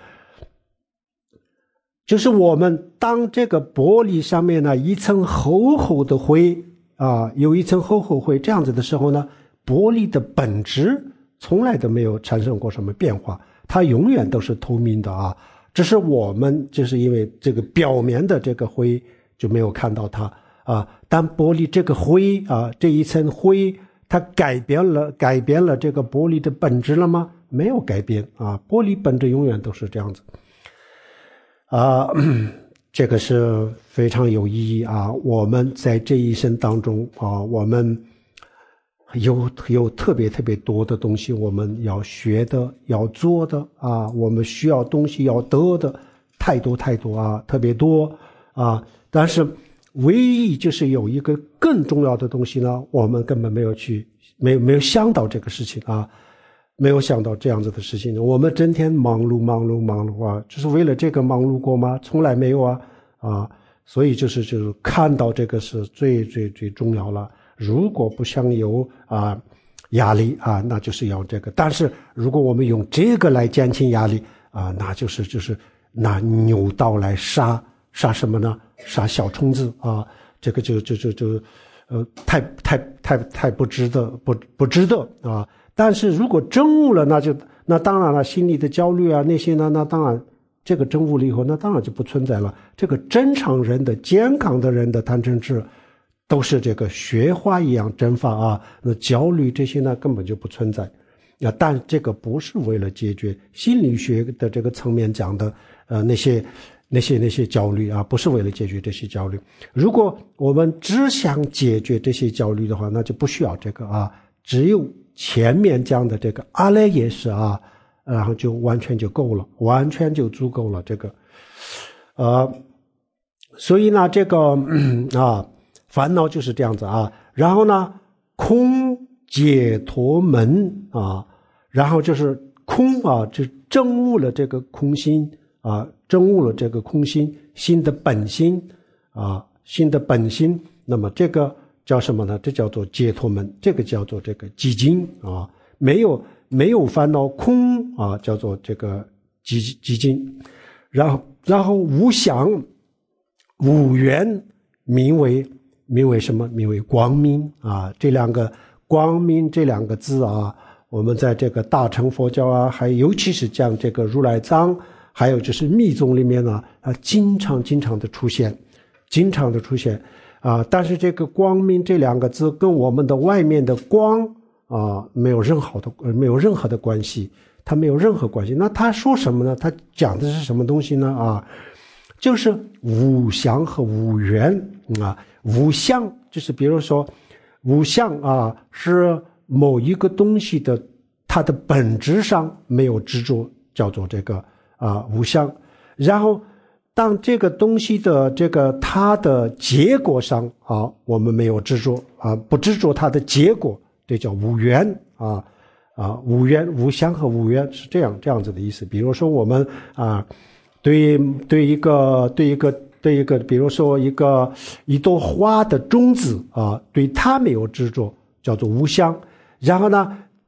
就是我们当这个玻璃上面呢一层厚厚的灰啊，有一层厚厚灰这样子的时候呢。玻璃的本质从来都没有产生过什么变化，它永远都是透明的啊。只是我们就是因为这个表面的这个灰就没有看到它啊。但玻璃这个灰啊，这一层灰，它改变了改变了这个玻璃的本质了吗？没有改变啊。玻璃本质永远都是这样子啊。这个是非常有意义啊。我们在这一生当中啊，我们有有特别特别多的东西我们要学的要做的啊，我们需要东西要得的太多太多啊，特别多啊。但是唯一就是有一个更重要的东西呢，我们根本没有去没有没有想到这个事情啊，没有想到这样子的事情。我们整天忙碌忙碌忙碌啊，就是为了这个忙碌过吗？从来没有啊啊。所以就是就是看到这个是最最最重要了。如果不想有啊压力啊，那就是要这个。但是如果我们用这个来减轻压力啊，那就是就是拿牛刀来杀杀什么呢？杀小虫子啊，这个就就就就呃太太太太不值得不不值得啊。但是如果证悟了，那就那当然了，心理的焦虑啊那些呢，那当然这个证悟了以后，那当然就不存在了。这个正常人的健康的人的贪嗔痴都是这个雪花一样蒸发啊，那焦虑这些呢根本就不存在啊。但这个不是为了解决心理学的这个层面讲的呃那些那些那些焦虑啊，不是为了解决这些焦虑。如果我们只想解决这些焦虑的话，那就不需要这个啊，只有前面讲的这个阿赖耶识啊，然后就完全就够了，完全就足够了这个呃，所以呢这个、嗯、啊烦恼就是这样子啊。然后呢空解脱门啊，然后就是空啊，就证悟了这个空心啊，证悟了这个空心心的本心啊，心的本心。那么这个叫什么呢？这叫做解脱门，这个叫做这个寂静啊，没有没有烦恼空啊，叫做这个寂寂静。然后然后无想无缘，名为名为什么？名为光明啊！这两个光明这两个字啊，我们在这个大乘佛教啊，还尤其是讲这个如来藏，还有就是密宗里面呢，啊，经常经常的出现，经常的出现啊。但是这个光明这两个字跟我们的外面的光啊没有任何的没有任何的关系，它没有任何关系。那他说什么呢？他讲的是什么东西呢？啊，就是无相和无缘啊。无相就是比如说无相啊，是某一个东西的它的本质上没有执着，叫做这个啊无相。然后当这个东西的这个它的结果上啊，我们没有执着啊，不执着它的结果，这叫无缘啊啊无缘无相和无缘是这样这样子的意思。比如说我们啊对对一个对一个对一个比如说一个一朵花的种子啊，对它没有执着，叫做无相。然后呢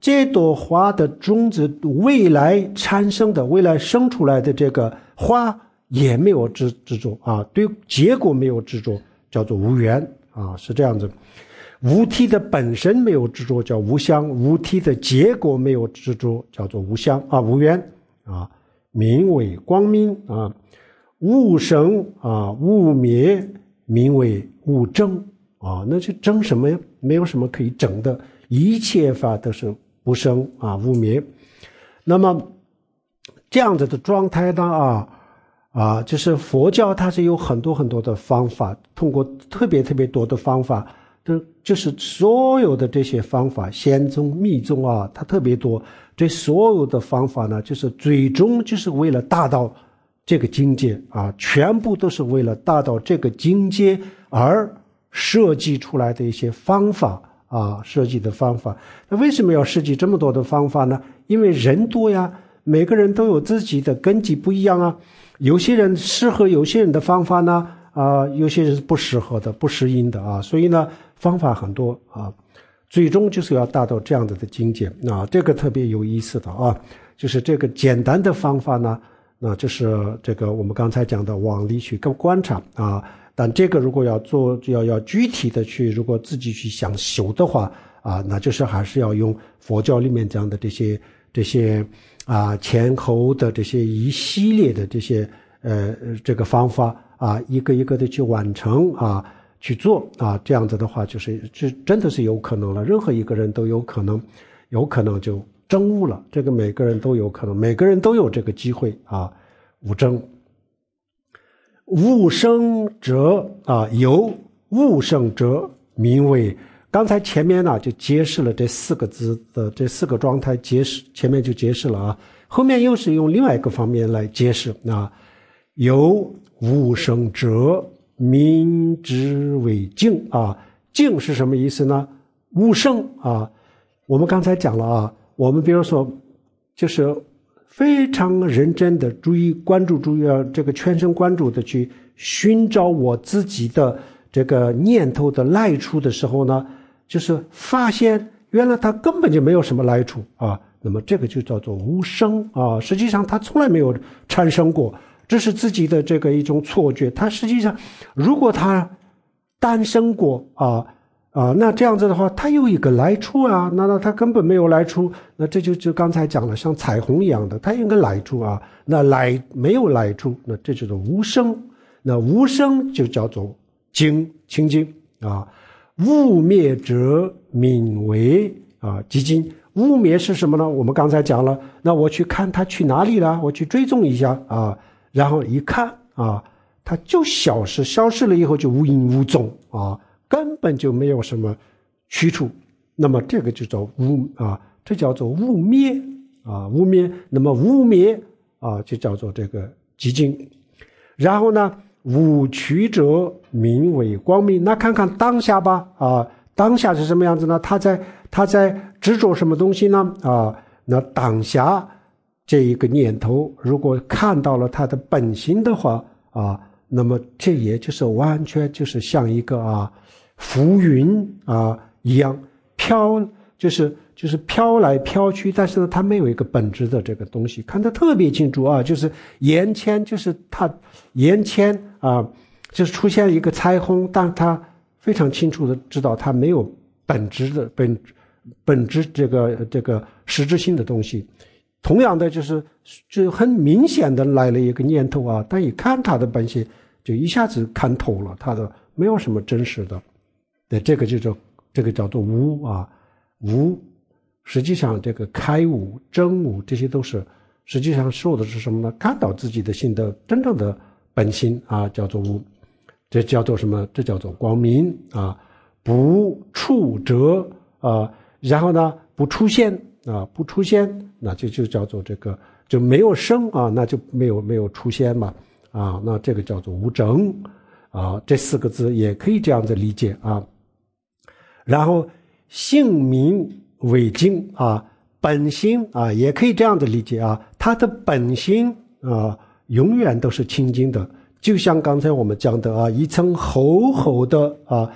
这朵花的种子未来产生的未来生出来的这个花也没有执执着啊，对结果没有执着，叫做无缘啊，是这样子。无体的本身没有执着，叫无相；无体的结果没有执着，叫做无相啊，无缘啊。名为光明啊，无生啊，无灭，名为无争啊。那就争什么呀？没有什么可以争的，一切法都是不生啊，无灭。那么这样子的状态呢啊啊，就是佛教它是有很多很多的方法，通过特别特别多的方法。就是所有的这些方法，显宗密宗啊，它特别多。这所有的方法呢，就是最终就是为了达到这个境界啊，全部都是为了达到这个境界而设计出来的一些方法啊，设计的方法。那为什么要设计这么多的方法呢？因为人多呀，每个人都有自己的根基不一样啊，有些人适合有些人的方法呢。啊，有些人是不适合的，不适应的啊，所以呢，方法很多啊，最终就是要达到这样子的境界啊，这个特别有意思的啊，就是这个简单的方法呢，那就是这个我们刚才讲的往里去观察啊，但这个如果要做，要要具体的去，如果自己去想修的话啊，那就是还是要用佛教里面讲的这些这些啊前后的这些一系列的这些呃这个方法。啊，一个一个的去完成啊，去做啊，这样子的话，就是这真的是有可能了。任何一个人都有可能，有可能就证悟了。这个每个人都有可能，每个人都有这个机会啊，悟证。悟生者啊，有悟生者，名为。刚才前面呢就揭示了这四个字的这四个状态，揭示前面就揭示了啊，后面又是用另外一个方面来揭示啊，有。悟生者，名之为净啊。净是什么意思呢？悟生啊，我们刚才讲了啊，我们比如说，就是非常认真的注意关注，注意要这个全神贯注的去寻找我自己的这个念头的来处的时候呢，就是发现原来它根本就没有什么来处啊。那么这个就叫做无生啊，实际上它从来没有产生过。这是自己的这个一种错觉，它实际上如果它诞生过啊啊，那这样子的话它有一个来处啊，那那它根本没有来处，那这就就刚才讲了，像彩虹一样的，它有个来处啊，那来没有来处，那这就是无生，那无生就叫做净清净啊。污灭者名为啊寂静。污灭是什么呢？我们刚才讲了，那我去看它去哪里了，我去追踪一下啊。然后一看啊，它就消失，消失了以后就无影无踪啊，根本就没有什么去处。那么这个就叫污啊，这叫做污灭啊，污灭。那么污灭啊，就叫做这个寂静。然后呢，无取者名为光明。那看看当下吧啊，当下是什么样子呢？他在他在执着什么东西呢？啊，那当下。这一个念头如果看到了它的本心的话啊，那么这也就是完全就是像一个啊浮云啊一样飘，就是就是飘来飘去，但是呢它没有一个本质的这个东西，看得特别清楚啊，就是眼前就是它眼前啊就是出现一个彩虹，但它非常清楚的知道它没有本质的本本质这个这个实质性的东西。同样的就是就很明显的来了一个念头啊，但一看它的本性就一下子看透了，它的没有什么真实的，对，这个就叫这个叫做无啊无。实际上这个开悟真悟这些都是实际上说的是什么呢？看到自己的心的真正的本心啊，叫做无。这叫做什么？这叫做光明啊。不触者啊，然后呢不出现啊，不出现，那就就叫做这个就没有生啊，那就没有没有出现嘛啊，那这个叫做无证啊，这四个字也可以这样子理解啊。然后性名为净啊，本心啊也可以这样子理解啊，它的本心啊永远都是清净的，就像刚才我们讲的啊，一层厚厚的啊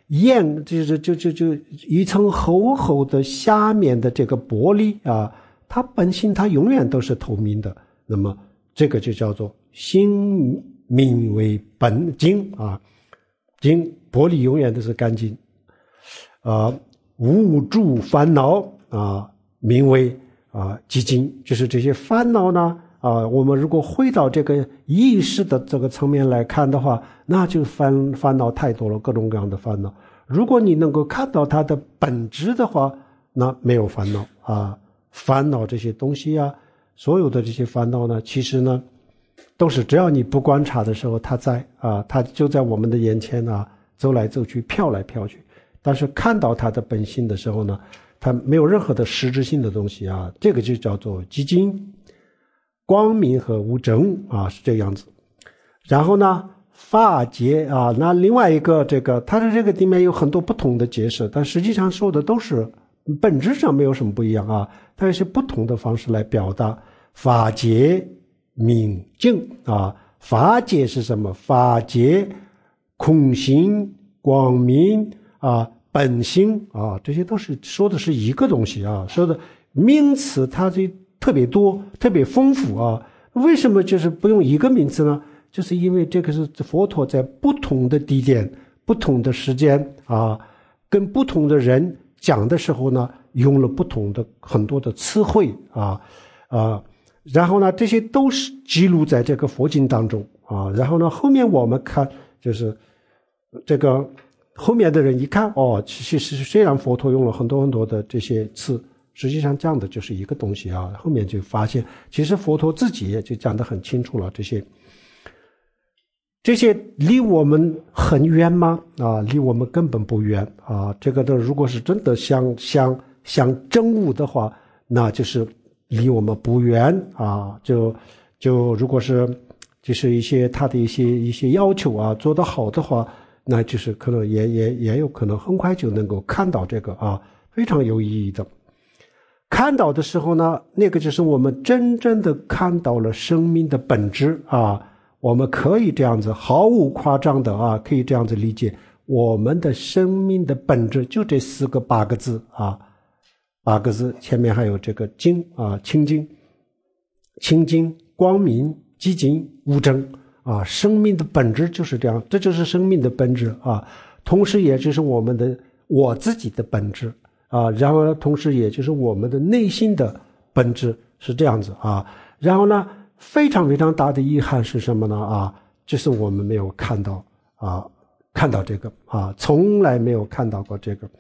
焰就是就就就一层厚厚的下面的这个玻璃啊，它本性它永远都是透明的。那么这个就叫做心明为本净啊，净玻璃永远都是干净，啊，无住烦恼啊，名为啊寂静。就是这些烦恼呢啊，我们如果回到这个意识的这个层面来看的话，那就烦烦恼太多了，各种各样的烦恼。如果你能够看到它的本质的话，那没有烦恼啊。烦恼这些东西啊，所有的这些烦恼呢，其实呢，都是只要你不观察的时候，它在啊，它就在我们的眼前啊，走来走去，飘来飘去。但是看到它的本性的时候呢，它没有任何的实质性的东西啊，这个就叫做寂静、光明和无争啊，是这个样子。然后呢，法界啊，那另外一个这个，它的这个里面有很多不同的解释，但实际上说的都是本质上没有什么不一样啊，它有些不同的方式来表达。法界明净啊，法界是什么？法界空性、光明啊、本性啊，这些都是说的是一个东西啊，说的名词它就特别多，特别丰富啊。为什么就是不用一个名词呢？就是因为这个是佛陀在不同的地点、不同的时间啊，跟不同的人讲的时候呢，用了不同的很多的词汇啊啊，然后呢，这些都是记录在这个佛经当中啊。然后呢，后面我们看就是这个后面的人一看哦，其实虽然佛陀用了很多很多的这些词，实际上讲的就是一个东西啊。后面就发现，其实佛陀自己也就讲得很清楚了，这些。这些离我们很远吗？啊，离我们根本不远啊！这个的，如果是真的想想想证悟的话，那就是离我们不远啊！就就如果是就是一些他的一些一些要求啊，做得好的话，那就是可能也也也有可能很快就能够看到这个啊，非常有意义的。看到的时候呢，那个就是我们真正的看到了生命的本质啊。我们可以这样子毫无夸张的啊，可以这样子理解，我们的生命的本质就这四个八个字啊，八个字前面还有这个净啊，清净、清净、光明、寂静、无争啊，生命的本质就是这样，这就是生命的本质啊，同时也就是我们的我自己的本质啊，然后同时也就是我们的内心的本质是这样子啊，然后呢。非常非常大的遗憾是什么呢？啊，就是我们没有看到啊，看到这个啊，从来没有看到过这个，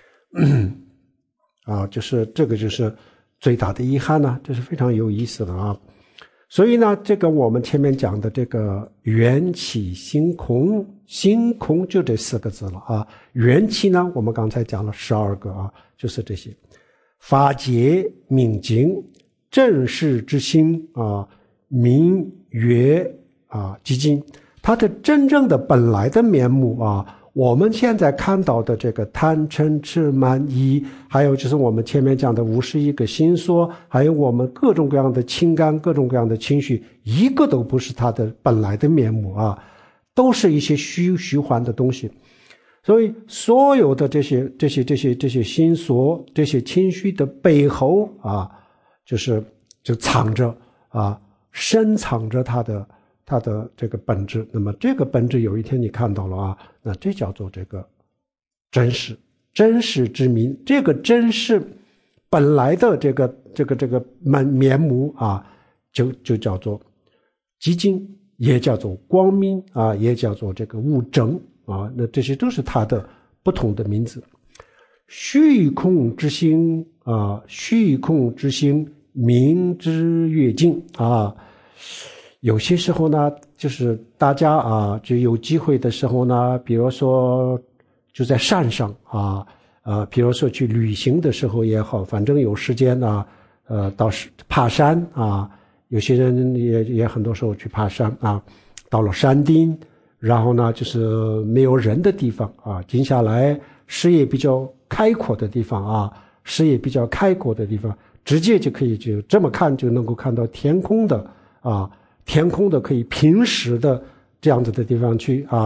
啊，就是这个就是最大的遗憾呢，这是非常有意思的啊。所以呢，这个我们前面讲的这个缘起性空，性空就这四个字了啊。缘起呢，我们刚才讲了十二个啊，就是这些法界明净正视之心啊。明月啊，寂静，它的真正的本来的面目啊，我们现在看到的这个贪嗔痴慢疑，还有就是我们前面讲的五十一个心所，还有我们各种各样的情感、各种各样的情绪，一个都不是它的本来的面目啊，都是一些虚虚幻的东西。所以，所有的这些、这些、这些、这些心所、这些情绪的背后啊，就是就藏着啊。深藏着它的它的这个本质，那么这个本质有一天你看到了啊，那这叫做这个真实，真实之名。这个真实本来的这个这个这个面面目啊，就就叫做寂静，也叫做光明啊，也叫做这个无争啊，那这些都是它的不同的名字。虚空之心啊，虚空之心。明之越境啊，有些时候呢，就是大家啊，就有机会的时候呢，比如说就在山上啊，呃，比如说去旅行的时候也好，反正有时间呢，呃，到爬山啊，有些人也也很多时候去爬山啊，到了山顶，然后呢，就是没有人的地方啊，静下来，视野比较开阔的地方啊，视野比较开阔的地方。直接就可以就这么看就能够看到天空的啊，天空的可以平时的这样子的地方去啊，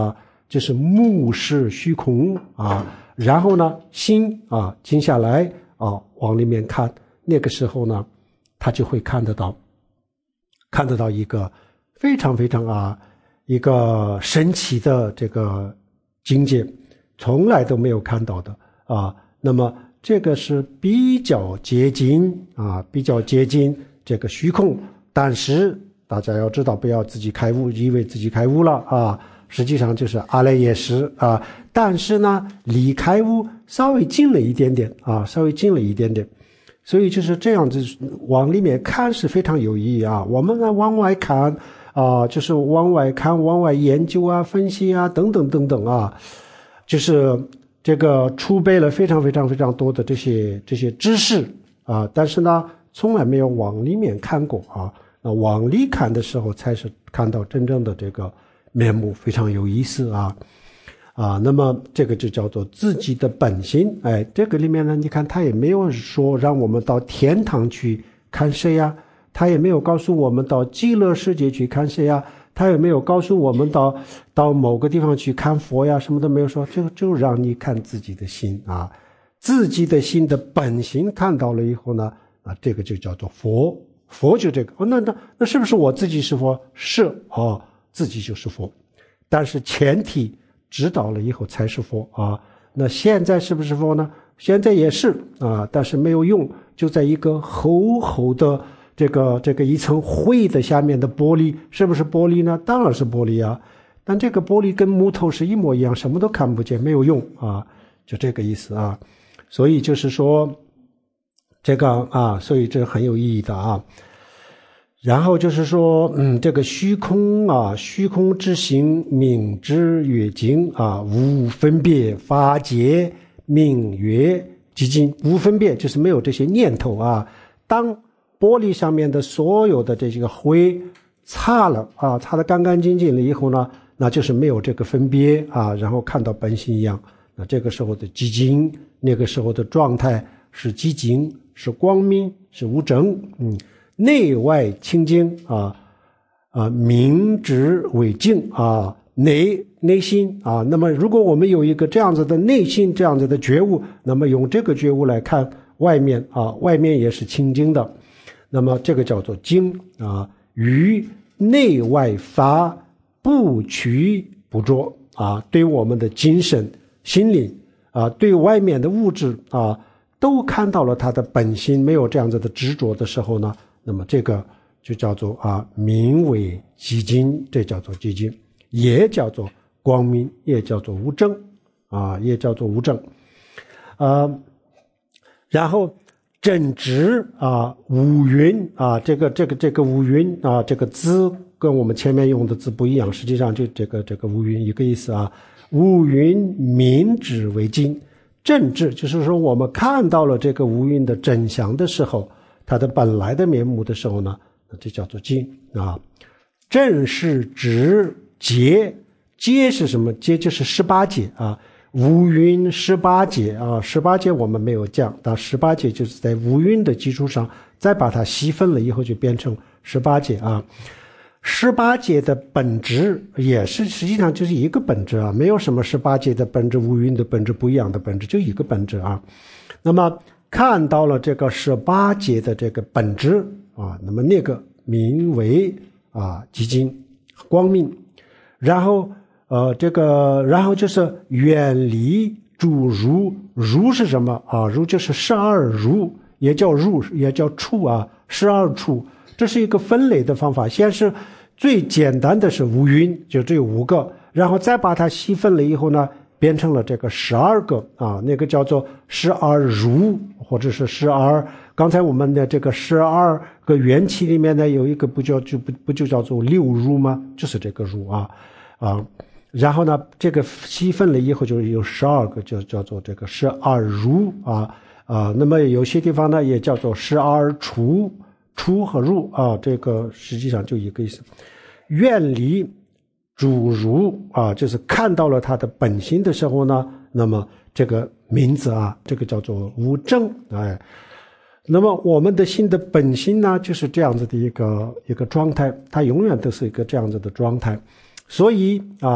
就是目视虚空啊，然后呢心啊静下来啊往里面看，那个时候呢他就会看得到看得到一个非常非常啊一个神奇的这个境界，从来都没有看到的啊。那么这个是比较接近啊比较接近这个虚空，但是大家要知道，不要自己开悟，以为自己开悟了啊，实际上就是阿赖耶识啊。但是呢，离开悟稍微近了一点点啊，稍微近了一点点。所以就是这样子，往里面看是非常有意义啊。我们呢往外看啊，就是往外看、往外研究啊、分析啊等等等等啊，就是这个储备了非常非常非常多的这些这些知识啊，但是呢，从来没有往里面看过啊。那往里看的时候，才是看到真正的这个面目，非常有意思啊啊！那么这个就叫做自己的本心。哎，这个里面呢，你看他也没有说让我们到天堂去看谁呀，他也没有告诉我们到极乐世界去看谁呀，他也没有告诉我们到到某个地方去看佛呀，什么都没有说，就就让你看自己的心啊，自己的心的本心看到了以后呢，啊，这个就叫做佛。佛就这个哦，那那那是不是我自己是佛？是哦，自己就是佛，但是前提知道了以后才是佛啊。那现在是不是佛呢？现在也是啊，但是没有用，就在一个厚厚的这个这个一层灰的下面的玻璃，是不是玻璃呢？当然是玻璃啊，但这个玻璃跟木头是一模一样，什么都看不见，没有用啊，就这个意思啊。所以就是说。这个啊，所以这很有意义的啊。然后就是说，嗯，这个虚空啊，虚空之行，名之曰经啊，无分别，法界，名曰寂静。无分别就是没有这些念头啊。当玻璃上面的所有的这些个灰擦了啊，擦得干干净净了以后呢，那就是没有这个分别啊，然后看到本心一样。那这个时候的寂静，那个时候的状态是寂静。是光明，是无争，嗯，内外清净啊啊，明之为净啊，内内心啊。那么，如果我们有一个这样子的内心，这样子的觉悟，那么用这个觉悟来看外面啊，外面也是清净的。那么这个叫做净啊，于内外法不取不着啊，对我们的精神、心灵啊，对外面的物质啊。都看到了他的本心，没有这样子的执着的时候呢，那么这个就叫做啊，名为寂静，这叫做寂静，也叫做光明，也叫做无争啊，也叫做无争。呃，然后正直啊，无云啊，这个这个这个无云啊，这个字跟我们前面用的字不一样，实际上就这个这个无云一个意思啊，无云明之为净。正智就是说，我们看到了这个无云的真相的时候，它的本来的面目的时候呢，这叫做净啊。正是指劫，劫是什么？劫就是十八界啊。无云十八界啊，十八界我们没有讲，但十八界就是在无云的基础上，再把它细分了以后，就变成十八界啊。十八界的本质也是实际上就是一个本质啊，没有什么十八界的本质、无云的本质不一样的本质，就一个本质啊。那么看到了这个十八界的这个本质啊，那么那个名为啊寂静光明，然后呃这个然后就是远离诸如，如是什么啊？如就是十二如，也叫入，也叫处啊，十二处。这是一个分类的方法，先是最简单的是无云，就只有五个，然后再把它细分了以后呢，变成了这个十二个啊，那个叫做十二如，或者是十二。刚才我们的这个十二个元气里面呢，有一个不叫就不不就叫做六如吗？就是这个如啊啊，然后呢，这个细分了以后就有十二个，就叫做这个十二如啊啊。那么有些地方呢也叫做十二处。出和入啊，这个实际上就一个意思。远离诸如啊，就是看到了他的本心的时候呢，那么这个名字啊，这个叫做无争。哎，那么我们的心的本心呢，就是这样子的一个一个状态，它永远都是一个这样子的状态。所以啊，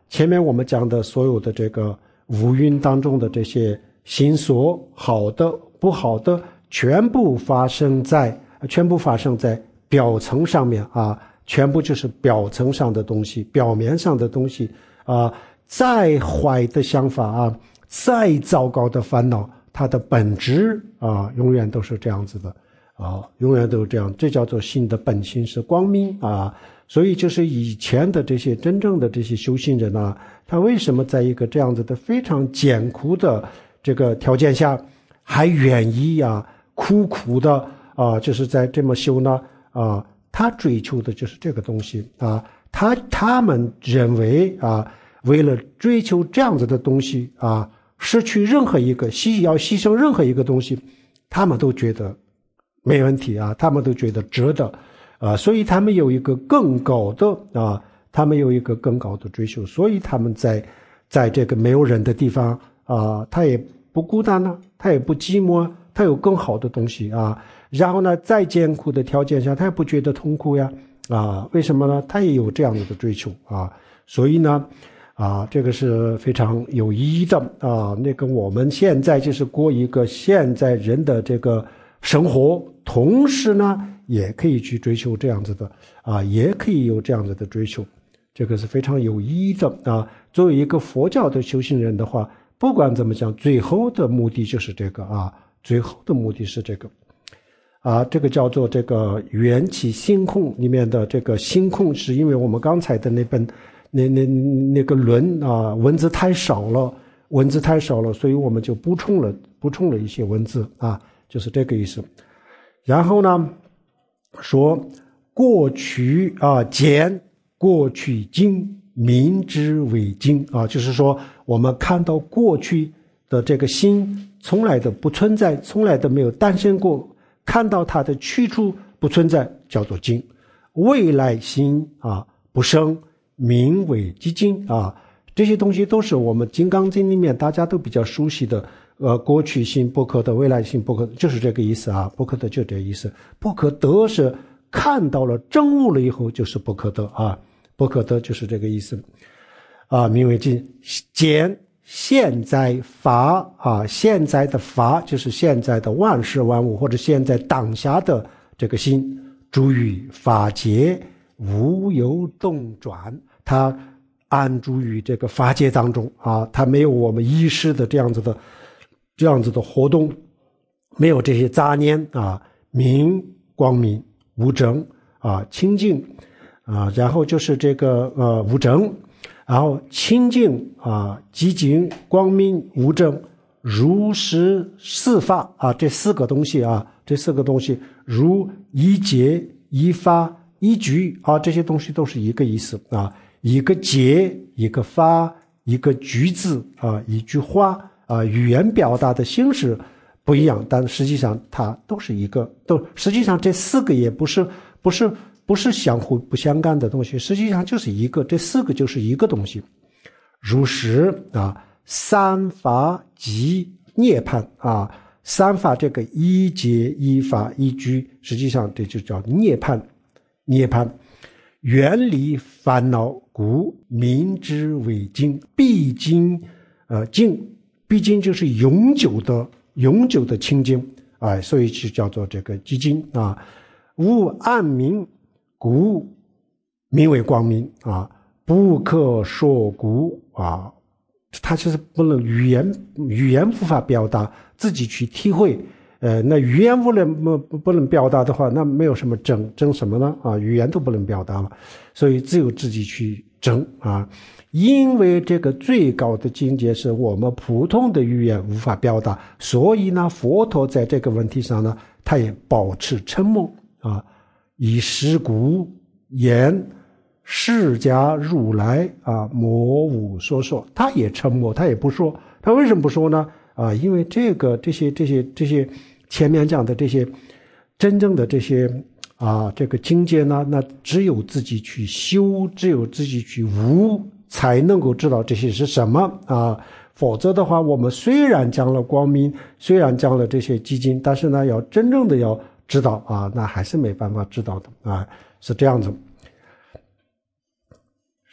前面我们讲的所有的这个五蕴当中的这些心所，好的不好的，全部发生在全部发生在表层上面啊，全部就是表层上的东西，表面上的东西啊，再坏的想法啊，再糟糕的烦恼，它的本质啊，永远都是这样子的啊，永远都是这样，这叫做心的本性是光明啊。所以就是以前的这些真正的这些修行人啊，他为什么在一个这样子的非常艰苦的这个条件下，还愿意啊苦苦的啊，就是在这么修呢啊？他追求的就是这个东西啊，他他们认为啊，为了追求这样子的东西啊，失去任何一个牺要牺牲任何一个东西，他们都觉得没问题啊，他们都觉得值得。啊，所以他们有一个更高的啊，他们有一个更高的追求，所以他们在在这个没有人的地方啊，他也不孤单呢，他也不寂寞，他有更好的东西啊。然后呢，在艰苦的条件下，他也不觉得痛苦呀啊？为什么呢？他也有这样的追求啊。所以呢，啊，这个是非常有意义的啊。那个我们现在就是过一个现在人的这个生活，同时呢，也可以去追求这样子的啊，也可以有这样子的追求，这个是非常有意义的啊。作为一个佛教的修行人的话，不管怎么讲，最后的目的就是这个啊，最后的目的是这个啊，这个叫做这个缘起心空里面的这个心空，是因为我们刚才的那本那那那个论啊，文字太少了，文字太少了，所以我们就补充了补充了一些文字啊，就是这个意思。然后呢，说过去啊，见过去今，明之为今啊，就是说我们看到过去的这个心从来都不存在，从来都没有诞生过，看到它的去处不存在，叫做今。未来心啊不生，名为即今啊，这些东西都是我们《金刚经》里面大家都比较熟悉的。呃，过去心不可得，未来心不可得，就是这个意思啊，不可得就这个意思。不可得是看到了证悟了以后就是不可得啊，不可得就是这个意思啊。名为今，见现在法啊，现在的法就是现在的万事万物或者现在当下的这个心，住于法界，无有动转，它安住于这个法界当中啊，它没有我们意识的这样子的。这样子的活动，没有这些杂念啊，明光明无争啊，清净啊，然后就是这个呃无争，然后清净啊，寂静光明无争，如实四法啊，这四个东西啊，这四个东西如一节一法一句啊，这些东西都是一个意思啊，一个节一个法一个句子啊，一句话。啊，语言表达的形式不一样，但实际上它都是一个，都实际上这四个也不是不是不是相互不相干的东西，实际上就是一个，这四个就是一个东西。如是啊，三法即涅槃啊，三法这个一节一法一句，实际上这就叫涅槃，涅槃远离烦恼，故名之为净，毕竟呃净。毕竟就是永久的永久的清净啊，所以就叫做这个寂静啊。无暗明，故名为光明啊。不可说故啊，它就是不能语言语言无法表达，自己去体会。呃，那语言不能不不能表达的话，那没有什么争争什么呢啊？语言都不能表达了，所以只有自己去争啊。因为这个最高的境界是我们普通的语言无法表达，所以呢，佛陀在这个问题上呢，他也保持沉默啊。以是故言释迦如来啊，莫无所说，他也沉默，他也不说。他为什么不说呢？啊，因为这个这些这些这些前面讲的这些真正的这些啊这个境界呢，那只有自己去修，只有自己去悟，才能够知道这些是什么啊。否则的话，我们虽然讲了光明，虽然讲了这些基金，但是呢，要真正的要知道啊，那还是没办法知道的啊，是这样子。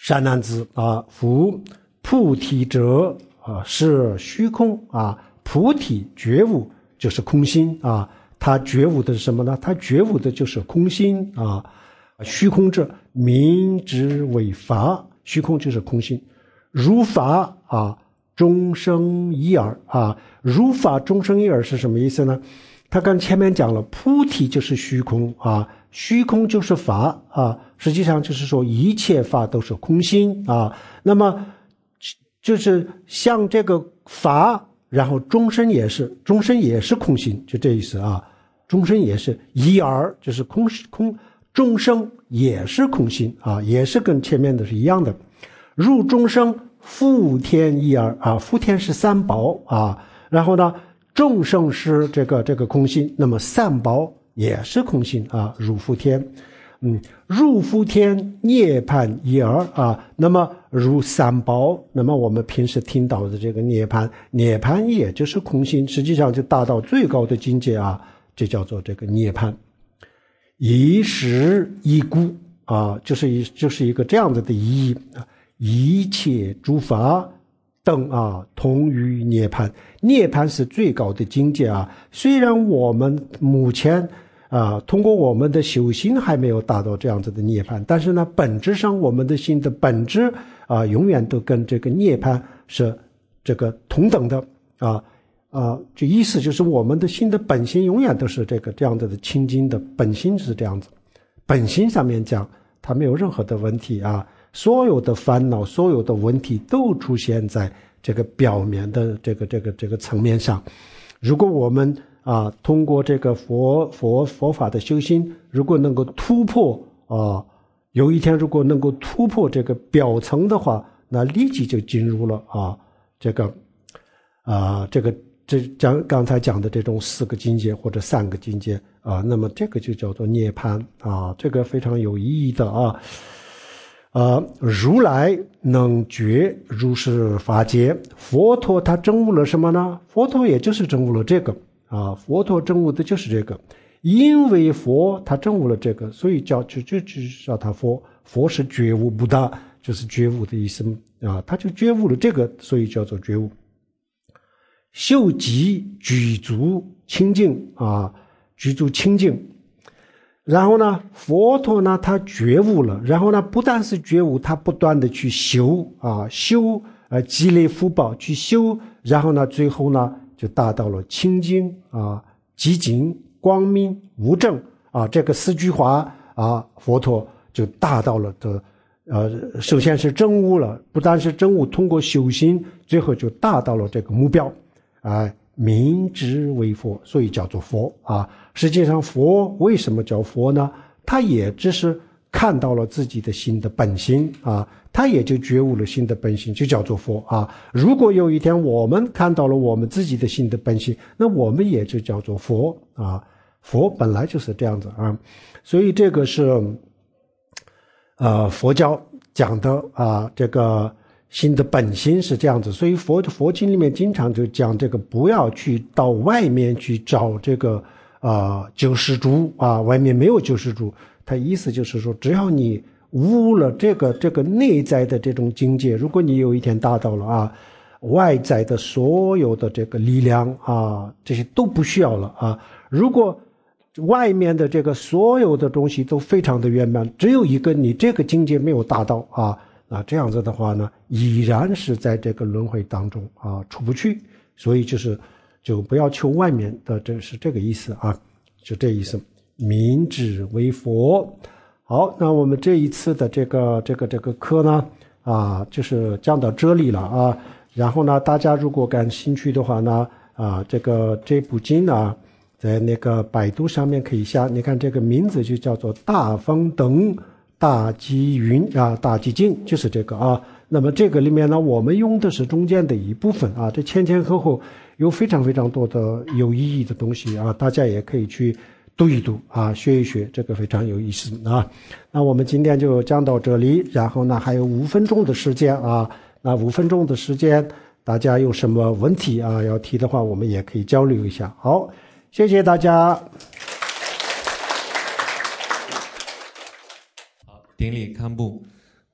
善男子啊，夫菩提者啊，是虚空啊，菩提觉悟就是空心啊，他觉悟的是什么呢？他觉悟的就是空心啊。虚空者，名之为法，虚空就是空心。如法啊，众生一耳啊，如法众生一耳是什么意思呢？他刚前面讲了，菩提就是虚空啊，虚空就是法啊，实际上就是说一切法都是空心啊。那么就是像这个法，然后众生也是，众生也是空心，就这意思啊。众生也是一耳，就是空空。众生也是空心啊，也是跟前面的是一样的。入众生，覆天一耳啊，覆天是三宝啊，然后呢，众生是这个这个空心，那么三宝也是空心啊，入覆天，嗯，入覆天涅槃一耳啊，那么入三宝，那么我们平时听到的这个涅槃，涅槃也就是空心，实际上就达到最高的境界啊，这叫做这个涅槃。一时一故啊，就是一就是一个这样子的意义啊，一切诸法等啊同于涅槃，涅槃是最高的境界啊。虽然我们目前啊通过我们的修行还没有达到这样子的涅槃，但是呢，本质上我们的心的本质啊，永远都跟这个涅槃是这个同等的啊。啊，这意思就是我们的心的本性永远都是这个这样子的清净的本性是这样子，本性上面讲它没有任何的问题啊，所有的烦恼所有的问题都出现在这个表面的这个这个这个层面上。如果我们啊通过这个佛佛佛法的修心，如果能够突破啊，有一天如果能够突破这个表层的话，那立即就进入了啊这个啊这个。这讲刚才讲的这种四个境界或者三个境界啊，那么这个就叫做涅槃啊，这个非常有意义的啊。呃，如来能觉如是法界，佛陀他证悟了什么呢？佛陀也就是证悟了这个啊，佛陀证悟的就是这个，因为佛他证悟了这个，所以叫就就就叫他佛，佛是觉悟不大，就是觉悟的意思啊，他就觉悟了这个，所以叫做觉悟。修集具足清净啊，具足清净。然后呢，佛陀呢，他觉悟了，然后呢，不但是觉悟，他不断的去修啊，修呃积累福报，去修，然后呢，最后呢，就达到了清净啊、寂静、光明、无证啊，这个四句话啊，佛陀就达到了的。呃，首先是证悟了，不但是证悟，通过修行，最后就达到了这个目标。啊，名之为佛，所以叫做佛啊。实际上，佛为什么叫佛呢？他也只是看到了自己的心的本性啊，他也就觉悟了心的本性，就叫做佛啊。如果有一天我们看到了我们自己的心的本性，那我们也就叫做佛啊。佛本来就是这样子啊，所以这个是呃佛教讲的啊，这个。心的本心是这样子，所以佛佛经里面经常就讲这个，不要去到外面去找这个啊、呃、救世主啊，外面没有救世主。他意思就是说，只要你悟了这个这个内在的这种境界，如果你有一天达到了啊，外在的所有的这个力量啊，这些都不需要了啊。如果外面的这个所有的东西都非常的圆满，只有一个你这个境界没有达到啊。啊，这样子的话呢，依然是在这个轮回当中啊，出不去。所以就是就不要求外面的，这是这个意思啊，就这意思。名之为佛。好，那我们这一次的这个这个这个课呢，啊，就是讲到这里了啊。然后呢，大家如果感兴趣的话呢，啊，这个这部经呢，在那个百度上面可以下，你看这个名字就叫做《大方等大积云》啊，大积经就是这个啊。那么这个里面呢，我们用的是中间的一部分啊，这前前后后有非常非常多的有意义的东西啊，大家也可以去读一读啊，学一学，这个非常有意思啊。那我们今天就讲到这里，然后呢还有五分钟的时间啊，那五分钟的时间，大家有什么问题啊要提的话，我们也可以交流一下。好，谢谢大家。 顶礼堪布，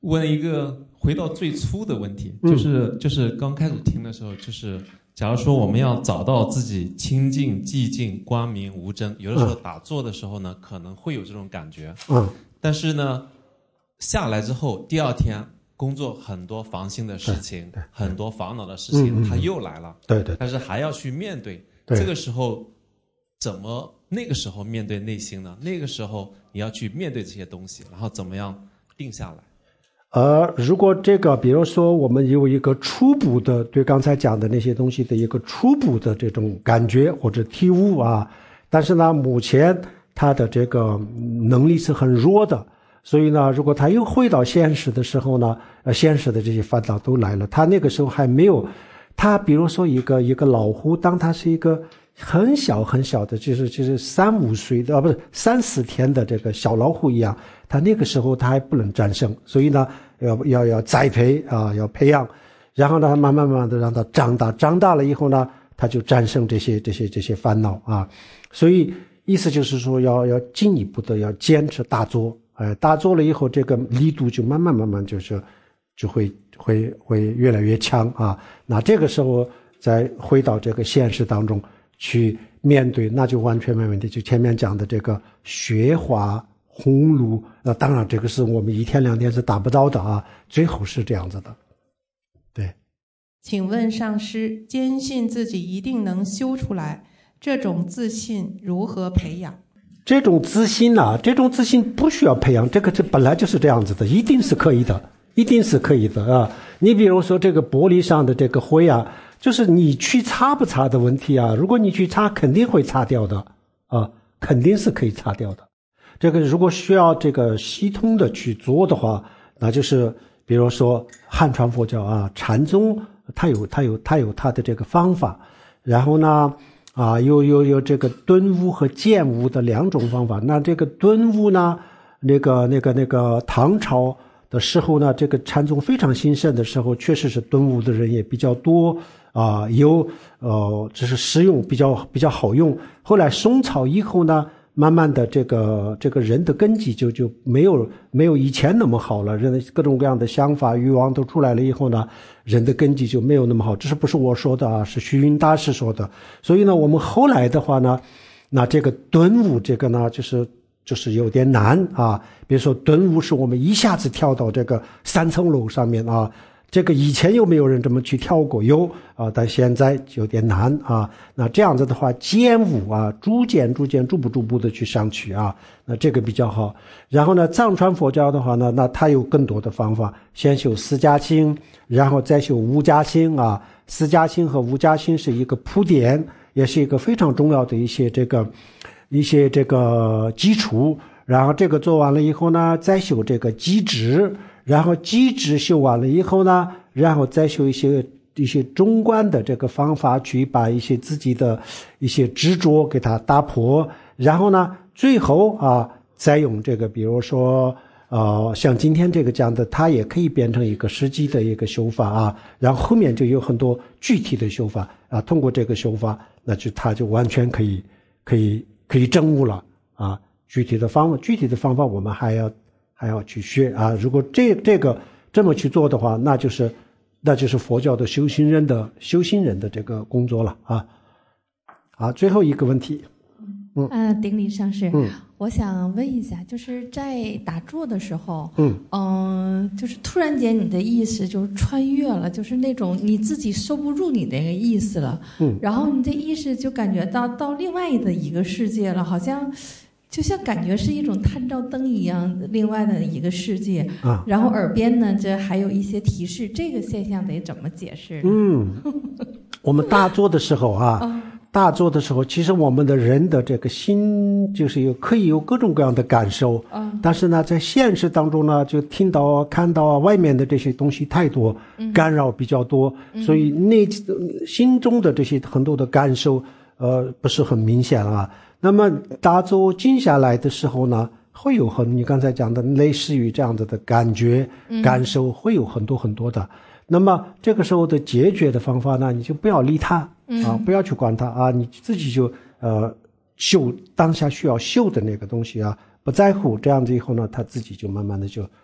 问一个回到最初的问题，就是就是刚开始听的时候，就是假如说我们要找到自己清净、寂静、光明、无争，有的时候打坐的时候呢，可能会有这种感觉。嗯。但是呢，下来之后，第二天工作很多烦心的事情，很多烦恼的事情，它又来了。对对。但是还要去面对。这个时候怎么那个时候面对内心呢？那个时候你要去面对这些东西，然后怎么样定下来？ 呃，如果这个，比如说我们有一个初步的对刚才讲的那些东西的一个初步的这种感觉或者体悟啊，但是呢，目前他的这个能力是很弱的，所以呢，如果他又回到现实的时候呢，呃，现实的这些烦恼都来了，他那个时候还没有，他比如说一个一个老虎，当他是一个很小很小的，就是就是三五岁的啊，不是三四天的这个小老虎一样，他那个时候他还不能战胜，所以呢，要要要栽培啊，要培养，然后呢，慢慢慢慢的让他长大，长大了以后呢，他就战胜这些这些这些烦恼啊。所以意思就是说要，要要进一步的要坚持打坐，呃，打坐了以后，这个力度就慢慢慢慢就是就会会会越来越强啊。那这个时候再回到这个现实当中去面对，那就完全没问题。就前面讲的这个雪花红炉，那当然这个是我们一天两天是达不到的啊，最后是这样子的。对， 请问上师，坚信自己一定能修出来，这种自信如何培养？ 这种自信啊，这种自信不需要培养，这个这本来就是这样子的，一定是可以的，一定是可以的啊。你比如说这个玻璃上的这个灰啊，就是你去擦不擦的问题啊，如果你去擦肯定会擦掉的啊，肯定是可以擦掉的。这个如果需要这个系统的去做的话，那就是比如说汉传佛教啊，禅宗它有它有它有它的这个方法，然后呢啊有有有这个顿悟和渐悟的两种方法。那这个顿悟呢，那个那个那个唐朝的时候呢，这个禅宗非常兴盛的时候，确实是顿悟的人也比较多啊，有呃只是实用比较比较好用。后来宋朝以后呢，慢慢的这个这个人的根基就就没有没有以前那么好了，人的各种各样的想法欲望都出来了以后呢，人的根基就没有那么好。这是不是我说的啊？是虚云大师说的。所以呢，我们后来的话呢，那这个顿悟这个呢，就是就是有点难啊。比如说顿悟是我们一下子跳到这个三层楼上面啊，这个以前有没有人这么去跳过？有啊，但现在有点难啊。那这样子的话，渐悟啊，逐渐逐渐逐步逐步的去上去啊，那这个比较好。然后呢，藏传佛教的话呢，那它有更多的方法，先修四加心，然后再修五加心啊。四加心和五加心是一个铺垫，也是一个非常重要的一些这个一些这个基础。然后这个做完了以后呢，再修这个机制。然后机制修完了以后呢，然后再修一些一些中观的这个方法，去把一些自己的一些执着给它打破。然后呢，最后啊，再用这个，比如说呃，像今天这个讲的，它也可以变成一个实际的一个修法啊。然后后面就有很多具体的修法啊，通过这个修法，那就它就完全可以可以可以证悟了啊。具体的方法，具体的方法我们还要。还要去学啊！如果这这个这么去做的话，那就是那就是佛教的修行人的修行人的这个工作了啊！好，最后一个问题， 嗯，呃，顶礼上师，嗯，我想问一下，就是在打坐的时候，嗯嗯、呃，就是突然间你的意识就是穿越了，就是那种你自己收不住你那个意识了，嗯，然后你的意识就感觉到到另外的一个世界了，好像。就像感觉是一种探照灯一样，另外的一个世界啊。然后耳边呢，这还有一些提示，这个现象得怎么解释呢？ 嗯，我们大坐的时候啊，啊大坐的时候，其实我们的人的这个心就是有可以有各种各样的感受啊。但是呢，在现实当中呢，就听到啊、看到啊，外面的这些东西太多，干扰比较多，嗯、所以内心中的这些很多的感受，呃，不是很明显啊。那么大坐静下来的时候呢，会有很你刚才讲的类似于这样子的感觉、感受，会有很多很多的。那么这个时候的解决的方法呢，你就不要理它啊，不要去管它啊，你自己就呃修当下需要修的那个东西啊，不在乎，这样子以后呢，它自己就慢慢的就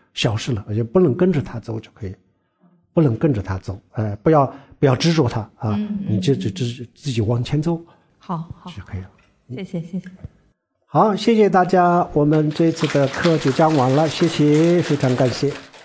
消失了，而且不能跟着它走就可以，不能跟着它走，呃，不要不要执着它啊，嗯、你就只只自己往前走， 好好就可以了。 谢谢谢谢。 好，谢谢大家，我们这次的课就讲完了，谢谢，非常感谢。